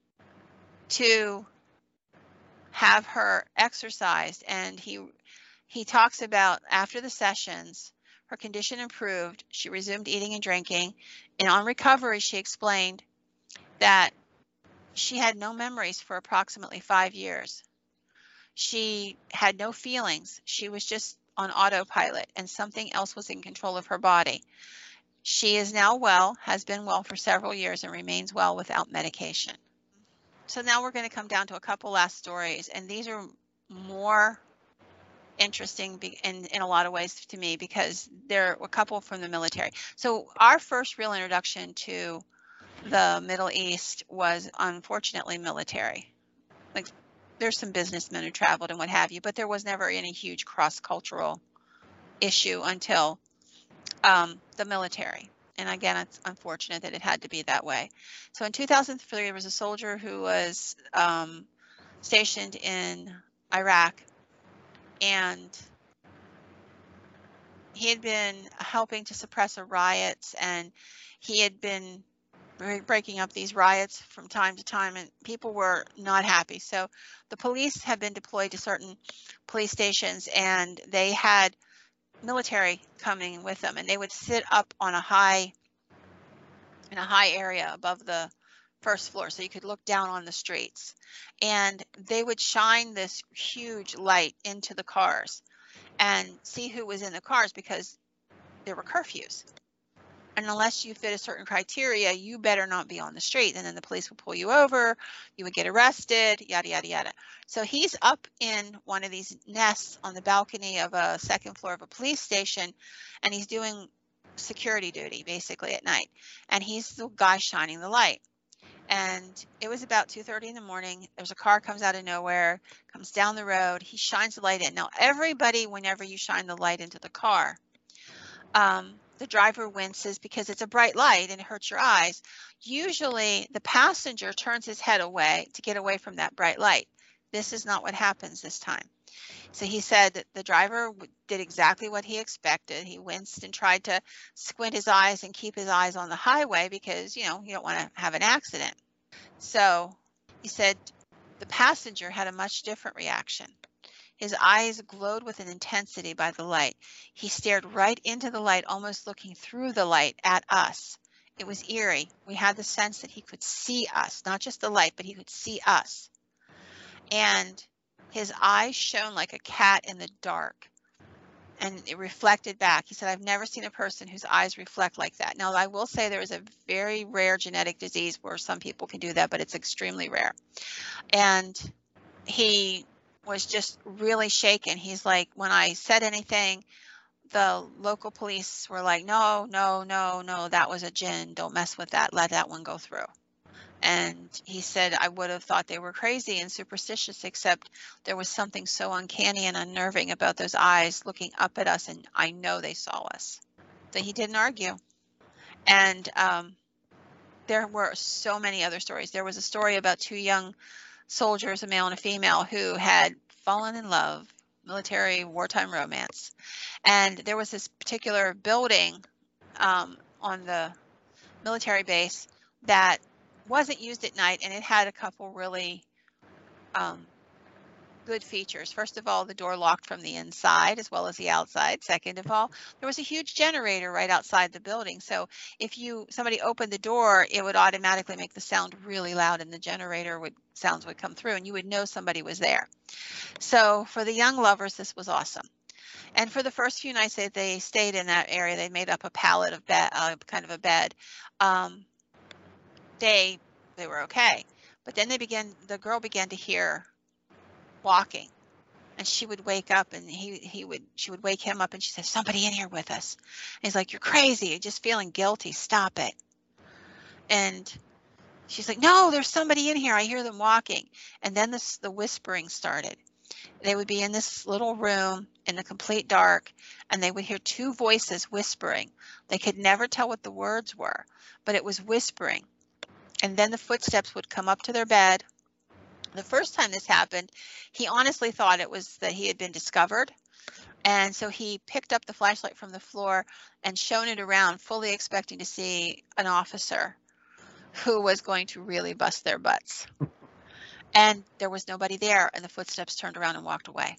to have her exorcised, and he he talks about after the sessions, her condition improved. She resumed eating and drinking, and on recovery, she explained that she had no memories for approximately five years. She had no feelings. She was just on autopilot, and something else was in control of her body. She is now well, has been well for several years, and remains well without medication. So now we're going to come down to a couple last stories, and these are more interesting in, in a lot of ways to me because they're a couple from the military. So our first real introduction to the Middle East was unfortunately military. Like there's some businessmen who traveled and what have you, but there was never any huge cross-cultural issue until um, the military. And again, it's unfortunate that it had to be that way. So in two thousand three, there was a soldier who was um, stationed in Iraq, and he had been helping to suppress a riots, and he had been breaking up these riots from time to time, and people were not happy. So the police had been deployed to certain police stations, and they had military coming with them, and they would sit up on a high in a high area above the first floor so you could look down on the streets, and they would shine this huge light into the cars and see who was in the cars because there were curfews, and unless you fit a certain criteria, you better not be on the street, and then the police would pull you over, you would get arrested, yada yada yada. So he's up in one of these nests on the balcony of a second floor of a police station, and he's doing security duty basically at night, and he's the guy shining the light. And it was about two thirty in the morning. There's a car comes out of nowhere, comes down the road. He shines the light in. Now everybody, whenever you shine the light into the car, um, the driver winces because it's a bright light and it hurts your eyes. Usually the passenger turns his head away to get away from that bright light. This is not what happens this time. So he said that the driver did exactly what he expected. He winced and tried to squint his eyes and keep his eyes on the highway because, you know, you don't want to have an accident. So he said the passenger had a much different reaction. His eyes glowed with an intensity by the light. He stared right into the light, almost looking through the light at us. It was eerie. We had the sense that he could see us, not just the light, but he could see us. And his eyes shone like a cat in the dark, and it reflected back. He said, I've never seen a person whose eyes reflect like that. Now, I will say there is a very rare genetic disease where some people can do that, but it's extremely rare. And he was just really shaken. He's like, when I said anything, the local police were like, no, no, no, no, that was a jinn. Don't mess with that. Let that one go through. And he said, I would have thought they were crazy and superstitious, except there was something so uncanny and unnerving about those eyes looking up at us, and I know they saw us. So he didn't argue. And um, there were so many other stories. There was a story about two young soldiers, a male and a female, who had fallen in love, military wartime romance. And there was this particular building um, on the military base that wasn't used at night, and it had a couple really um, good features. First of all, the door locked from the inside as well as the outside. Second of all, there was a huge generator right outside the building. So if you somebody opened the door, it would automatically make the sound really loud, and the generator would sounds would come through, and you would know somebody was there. So for the young lovers, this was awesome. And for the first few nights that they stayed in that area, they made up a pallet of bed, uh, kind of a bed. Um, they they were okay, but then they began the girl began to hear walking, and she would wake up, and he he would she would wake him up, and she said, somebody in here with us. And he's like, you're crazy, you're just feeling guilty, stop it. And she's like, no, there's somebody in here, I hear them walking. And then this the whispering started. They would be in this little room in the complete dark, and they would hear two voices whispering. They could never tell what the words were, but it was whispering. And then the footsteps would come up to their bed. The first time this happened, he honestly thought it was that he had been discovered. And so he picked up the flashlight from the floor and shone it around, fully expecting to see an officer who was going to really bust their butts. And there was nobody there, and the footsteps turned around and walked away.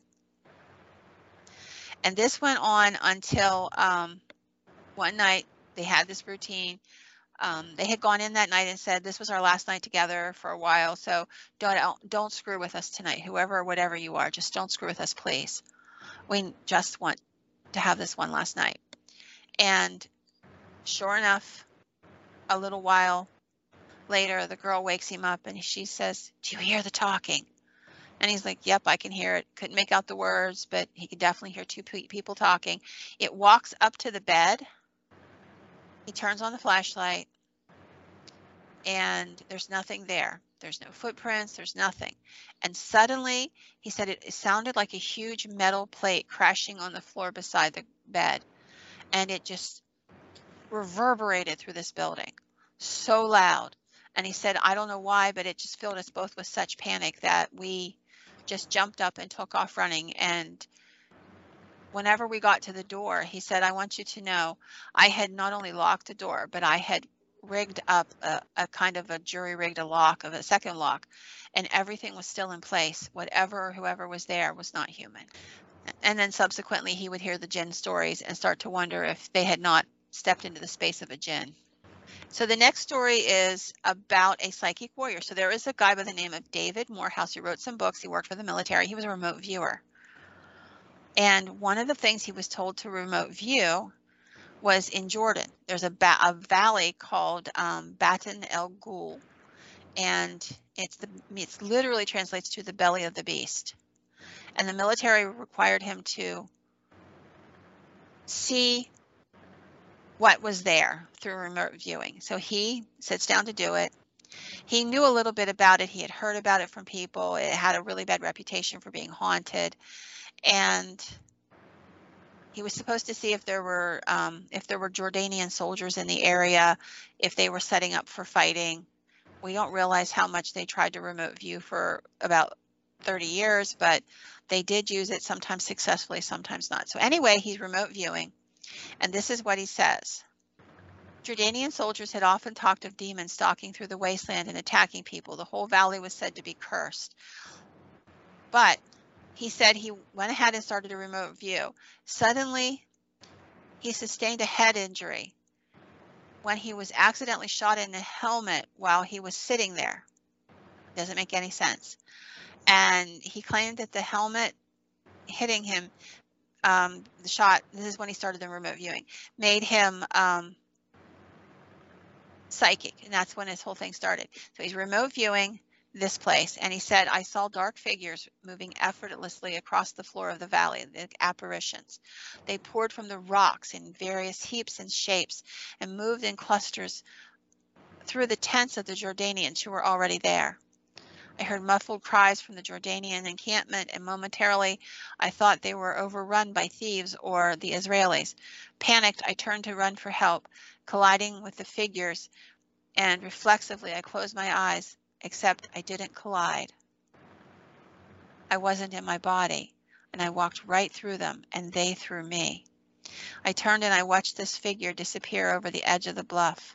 And this went on until um, one night they had this routine. Um, they had gone in that night and said, this was our last night together for a while, so don't don't screw with us tonight, whoever or whatever you are, just don't screw with us, please. We just want to have this one last night. And sure enough, a little while later, the girl wakes him up, and she says, do you hear the talking? And he's like, yep, I can hear it. Couldn't make out the words, but he could definitely hear two people talking. It walks up to the bed. He turns on the flashlight, and there's nothing there. There's no footprints. There's nothing. And suddenly, he said it, it sounded like a huge metal plate crashing on the floor beside the bed. And it just reverberated through this building so loud. And he said, I don't know why, but it just filled us both with such panic that we just jumped up and took off running. And whenever we got to the door, he said, I want you to know, I had not only locked the door, but I had rigged up a, a kind of a jury rigged a lock of a second lock, and everything was still in place. Whatever or whoever was there was not human. And then subsequently, he would hear the jinn stories and start to wonder if they had not stepped into the space of a jinn. So the next story is about a psychic warrior. So there is a guy by the name of David Morehouse who wrote some books. He worked for the military. He was a remote viewer. And one of the things he was told to remote view was in Jordan. There's a, ba a valley called um, Batin el Ghul, and it's the it's literally translates to the belly of the beast. And the military required him to see what was there through remote viewing. So he sits down to do it. He knew a little bit about it. He had heard about it from people. It had a really bad reputation for being haunted. And he was supposed to see if there were um, if there were Jordanian soldiers in the area, if they were setting up for fighting. We don't realize how much they tried to remote view for about thirty years, but they did use it sometimes successfully, sometimes not. So anyway, he's remote viewing, and this is what he says. Jordanian soldiers had often talked of demons stalking through the wasteland and attacking people. The whole valley was said to be cursed. But he said he went ahead and started a remote view. Suddenly, he sustained a head injury when he was accidentally shot in the helmet while he was sitting there. Doesn't make any sense. And he claimed that the helmet hitting him, um, the shot, this is when he started the remote viewing, made him um, psychic. And that's when his whole thing started. So he's remote viewing this place. And he said, I saw dark figures moving effortlessly across the floor of the valley, the apparitions. They poured from the rocks in various heaps and shapes and moved in clusters through the tents of the Jordanians who were already there. I heard muffled cries from the Jordanian encampment, and momentarily I thought they were overrun by thieves or the Israelis. Panicked, I turned to run for help, colliding with the figures, and reflexively I closed my eyes, except I didn't collide. I wasn't in my body, and I walked right through them, and they through me. I turned and I watched this figure disappear over the edge of the bluff,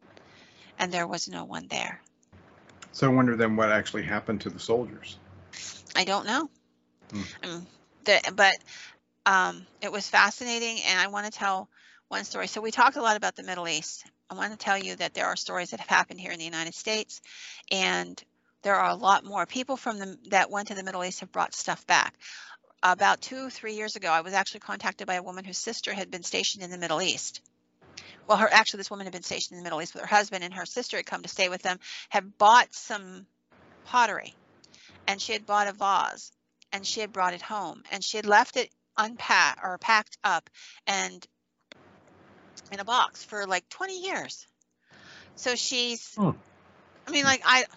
and there was no one there. So I wonder then what actually happened to the soldiers. I don't know. Hmm. Um, the, but um, it was fascinating, and I want to tell one story. So we talked a lot about the Middle East. I want to tell you that there are stories that have happened here in the United States, and there are a lot more. People from the that went to the Middle East have brought stuff back. About two, three years ago, I was actually contacted by a woman whose sister had been stationed in the Middle East. Well, her actually, this woman had been stationed in the Middle East with her husband, and her sister had come to stay with them, had bought some pottery, and she had bought a vase, and she had brought it home, and she had left it unpacked or packed up and in a box for like twenty years. So she's, Hmm. I mean, like I,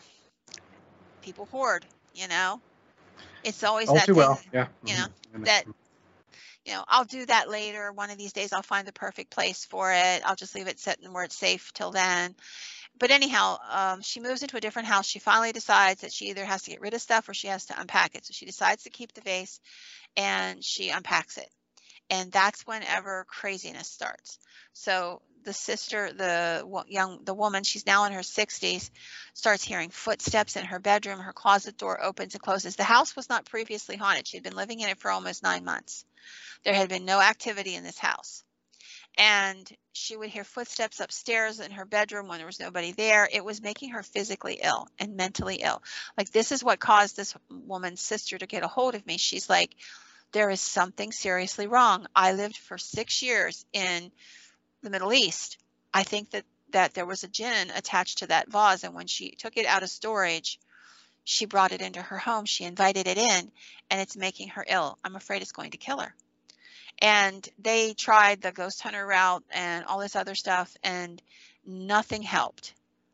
people hoard, you know. It's always All that too thing, well, yeah. you know, Mhm. that. You know, I'll do that later. One of these days I'll find the perfect place for it. I'll just leave it sitting where it's safe till then. But anyhow, um, she moves into a different house. She finally decides that she either has to get rid of stuff or she has to unpack it. So she decides to keep the vase and she unpacks it. And that's whenever craziness starts. So the sister, the young, the woman, she's now in her sixties, starts hearing footsteps in her bedroom. Her closet door opens and closes. The house was not previously haunted. She'd been living in it for almost nine months. There had been no activity in this house. And she would hear footsteps upstairs in her bedroom when there was nobody there. It was making her physically ill and mentally ill. Like, this is what caused this woman's sister to get a hold of me. She's like, there is something seriously wrong. I lived for six years in the Middle East. I think that, that there was a jinn attached to that vase. And when she took it out of storage, she brought it into her home. She invited it in, and it's making her ill. I'm afraid it's going to kill her. And they tried the ghost hunter route and all this other stuff, and nothing helped.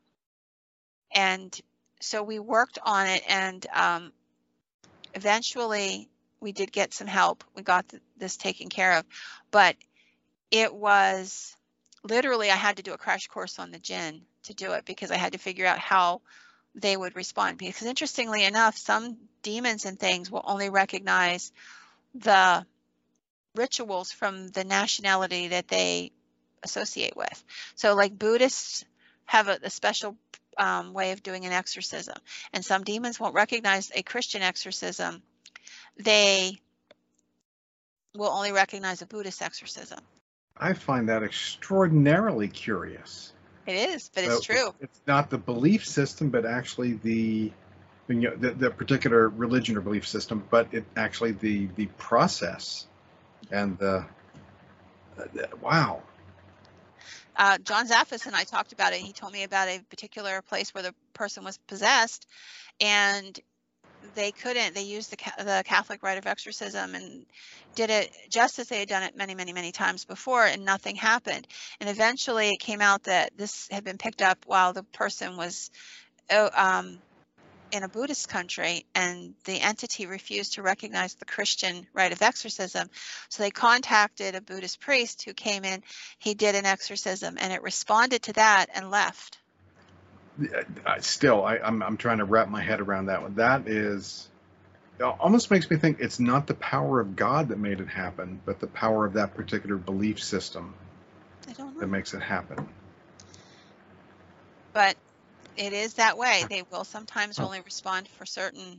And so we worked on it, and um, eventually we did get some help. We got th this taken care of, but it was literally, I had to do a crash course on the jinn to do it, because I had to figure out how they would respond. Because interestingly enough, some demons and things will only recognize the rituals from the nationality that they associate with. So like Buddhists have a, a special um, way of doing an exorcism, and some demons won't recognize a Christian exorcism. They will only recognize a Buddhist exorcism. I find that extraordinarily curious. It is, but So it's true. It's, it's not the belief system, but actually the, you know, the, the particular religion or belief system, but it actually the the process. And the, the wow. Uh, John Zaffis and I talked about it. He told me about a particular place where the person was possessed, and they couldn't. They used the the Catholic rite of exorcism and did it just as they had done it many, many, many times before, and nothing happened. And eventually, it came out that this had been picked up while the person was oh, um, in a Buddhist country, and the entity refused to recognize the Christian rite of exorcism. So they contacted a Buddhist priest who came in. He did an exorcism, and it responded to that and left. Still, I, I'm I'm trying to wrap my head around that one. That is it almost makes me think it's not the power of God that made it happen, but the power of that particular belief system I don't that know. makes it happen. But it is that way. They will sometimes Oh. only respond for certain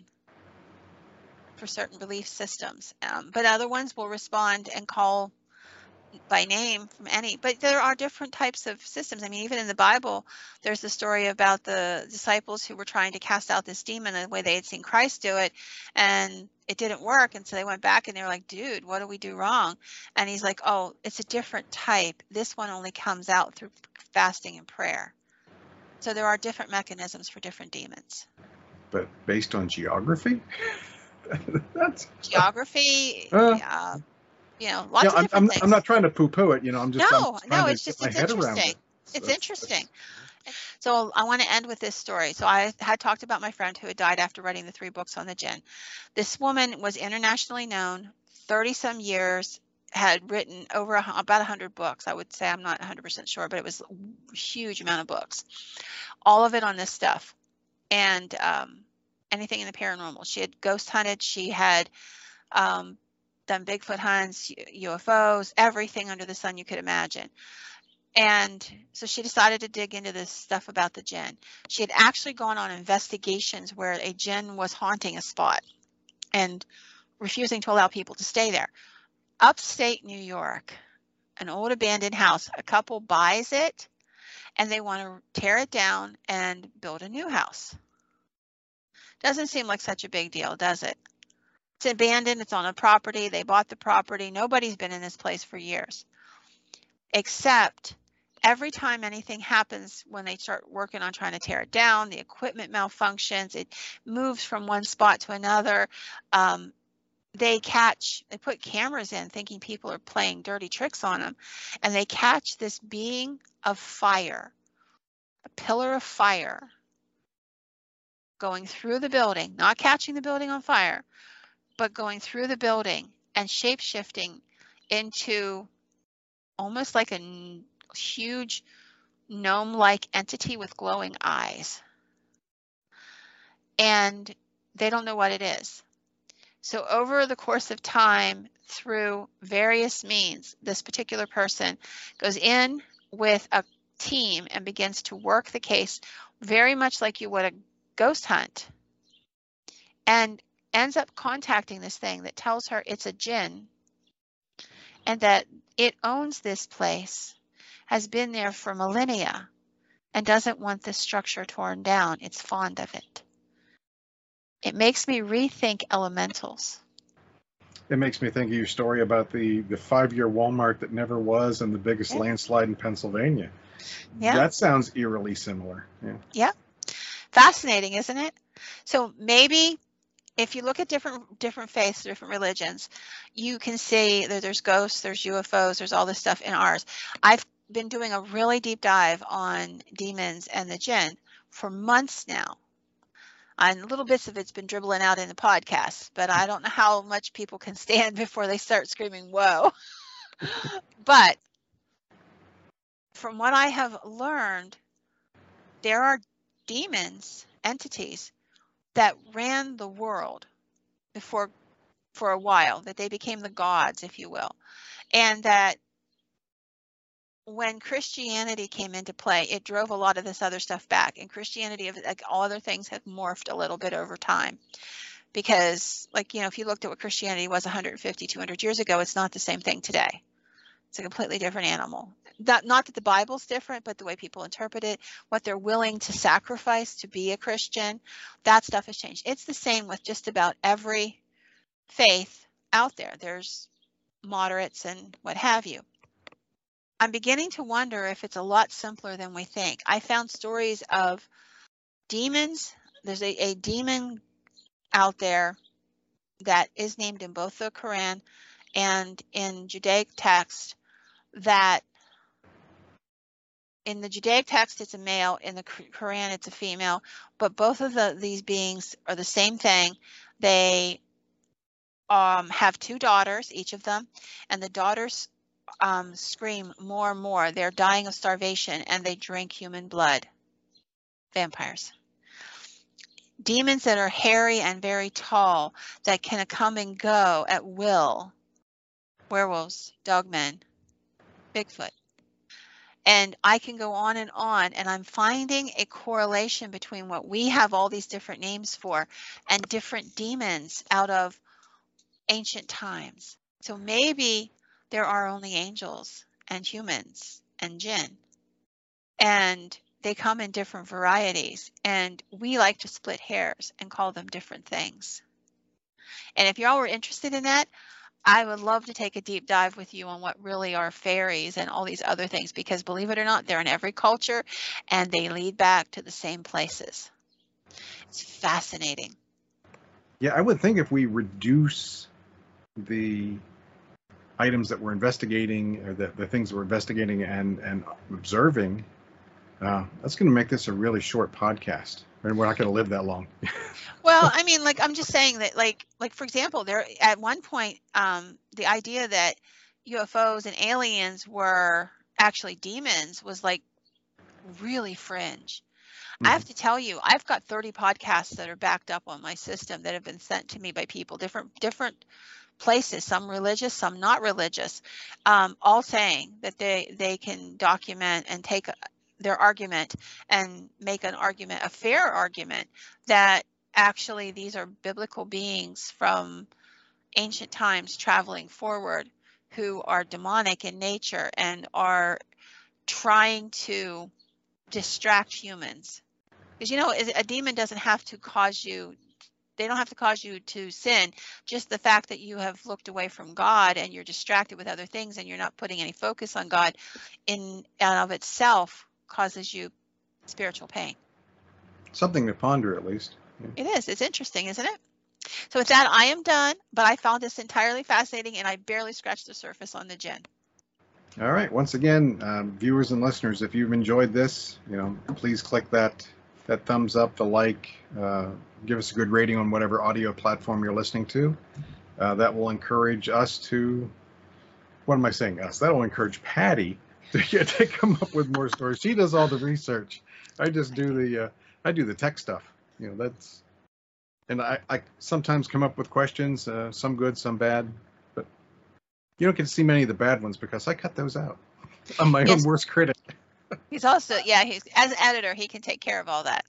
for certain belief systems, um, but other ones will respond and call by name from any. But there are different types of systems. I mean, even in the Bible, there's the story about the disciples who were trying to cast out this demon the way they had seen Christ do it, and it didn't work. And so they went back and they were like, dude, what do we do wrong? And he's like, oh, it's a different type. This one only comes out through fasting and prayer. So there are different mechanisms for different demons. But based on geography? That's Geography, uh, uh, you know, lots yeah, of I'm, different I'm, things. I'm not trying to poo-poo it, you know, I'm just, I'm No, just trying no, to it's get just, my it's head around interesting. it. So It's that's, interesting. that's... So I want to end with this story. So I had talked about my friend who had died after writing the three books on the jinn. This woman was internationally known, thirty some years, had written over a, about one hundred books. I would say, I'm not one hundred percent sure, but it was a huge amount of books. All of it on this stuff. And um, anything in the paranormal. She had ghost hunted. She had um, done Bigfoot hunts, U F Os, everything under the sun you could imagine. And so she decided to dig into this stuff about the jinn. She had actually gone on investigations where a jinn was haunting a spot and refusing to allow people to stay there. Upstate New York, an old abandoned house, a couple buys it and they want to tear it down and build a new house. Doesn't seem like such a big deal, does it? It's abandoned, it's on a property, they bought the property, nobody's been in this place for years. Except every time anything happens when they start working on trying to tear it down, the equipment malfunctions, it moves from one spot to another. Um, they catch, they put cameras in thinking people are playing dirty tricks on them, and they catch this being of fire, a pillar of fire going through the building, not catching the building on fire, but going through the building and shape-shifting into almost like a huge gnome-like entity with glowing eyes. And they don't know what it is. So over the course of time, through various means, this particular person goes in with a team and begins to work the case very much like you would a ghost hunt, and ends up contacting this thing that tells her it's a jinn and that it owns this place, has been there for millennia, and doesn't want this structure torn down. It's fond of it. It makes me rethink elementals. It makes me think of your story about the, the five-year Walmart that never was and the biggest Yeah. landslide in Pennsylvania. Yeah. That sounds eerily similar. Yeah. Yeah. Fascinating, isn't it? So maybe if you look at different different faiths, different religions, you can see that there's ghosts, there's U F Os, there's all this stuff in ours. I've been doing a really deep dive on demons and the jinn for months now. And little bits of it's been dribbling out in the podcast, but I don't know how much people can stand before they start screaming, whoa. But from what I have learned, there are demons, entities that ran the world before for a while, that they became the gods, if you will. And that when Christianity came into play, it drove a lot of this other stuff back. And Christianity, like all other things, have morphed a little bit over time. Because, like, you know, if you looked at what Christianity was one hundred fifty, two hundred years ago, it's not the same thing today. It's a completely different animal. Not, not that the Bible's different, but the way people interpret it, what they're willing to sacrifice to be a Christian, that stuff has changed. It's the same with just about every faith out there. There's moderates and what have you. I'm beginning to wonder if it's a lot simpler than we think. I found stories of demons. There's a, a demon out there that is named in both the Quran and in Judaic text, that in the Judaic text it's a male, in the Quran it's a female, but both of the, these beings are the same thing. They um, have two daughters, each of them, and the daughters um, scream more and more. They're dying of starvation and they drink human blood. Vampires. demons that are hairy and very tall that can come and go at will. Werewolves, dogmen, Bigfoot. And I can go on and on, and I'm finding a correlation between what we have all these different names for and different demons out of ancient times. So maybe there are only angels and humans and jinn, and they come in different varieties, and we like to split hairs and call them different things. And if y'all were interested in that, I would love to take a deep dive with you on what really are fairies and all these other things, because believe it or not, they're in every culture and they lead back to the same places. It's fascinating. Yeah, I would think if we reduce the items that we're investigating, or the, the things we're investigating and, and observing, uh, that's going to make this a really short podcast. And we're not going to live that long. Well, I mean, like, I'm just saying that, like, like for example, there at one point, um, the idea that U F Os and aliens were actually demons was like really fringe. Mm-hmm. I have to tell you, I've got thirty podcasts that are backed up on my system that have been sent to me by people, different different places, some religious, some not religious, um, all saying that they they can document and take their argument and make an argument, a fair argument, that actually these are biblical beings from ancient times traveling forward who are demonic in nature and are trying to distract humans. Because, you know, a demon doesn't have to cause you, they don't have to cause you to sin. Just the fact that you have looked away from God and you're distracted with other things and you're not putting any focus on God in and of itself causes you spiritual pain. Something to ponder, at least. Yeah. It is. It's interesting, isn't it? So with that, I am done, but I found this entirely fascinating, and I barely scratched the surface on the jinn. All right. Once again, um, viewers and listeners, if you've enjoyed this, you know, please click that that thumbs up, the like, uh, give us a good rating on whatever audio platform you're listening to. Uh, that will encourage us to, what am I saying, us? That will encourage Patty to, get, to come up with more stories. She does all the research. I just do the, uh, I do the tech stuff. You know, that's, and I, I sometimes come up with questions, uh, some good, some bad, but you don't get to see many of the bad ones because I cut those out. I'm my yes. own worst critic. He's also, yeah, he's as an editor, he can take care of all that.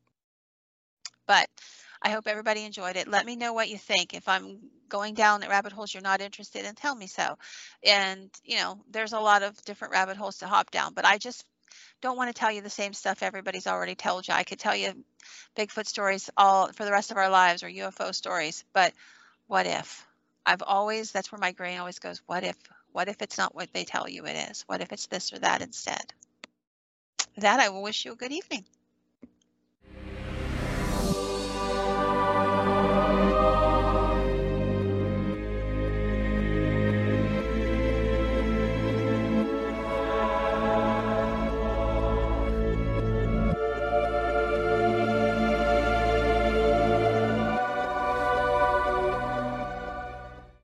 But I hope everybody enjoyed it. Let me know what you think. If I'm going down the rabbit holes you're not interested in, tell me so. And, you know, there's a lot of different rabbit holes to hop down, but I just don't want to tell you the same stuff everybody's already told you. I could tell you Bigfoot stories all for the rest of our lives, or U F O stories, but what if? I've always, that's where my brain always goes, what if? What if it's not what they tell you it is? What if it's this or that instead? With that, I will wish you a good evening.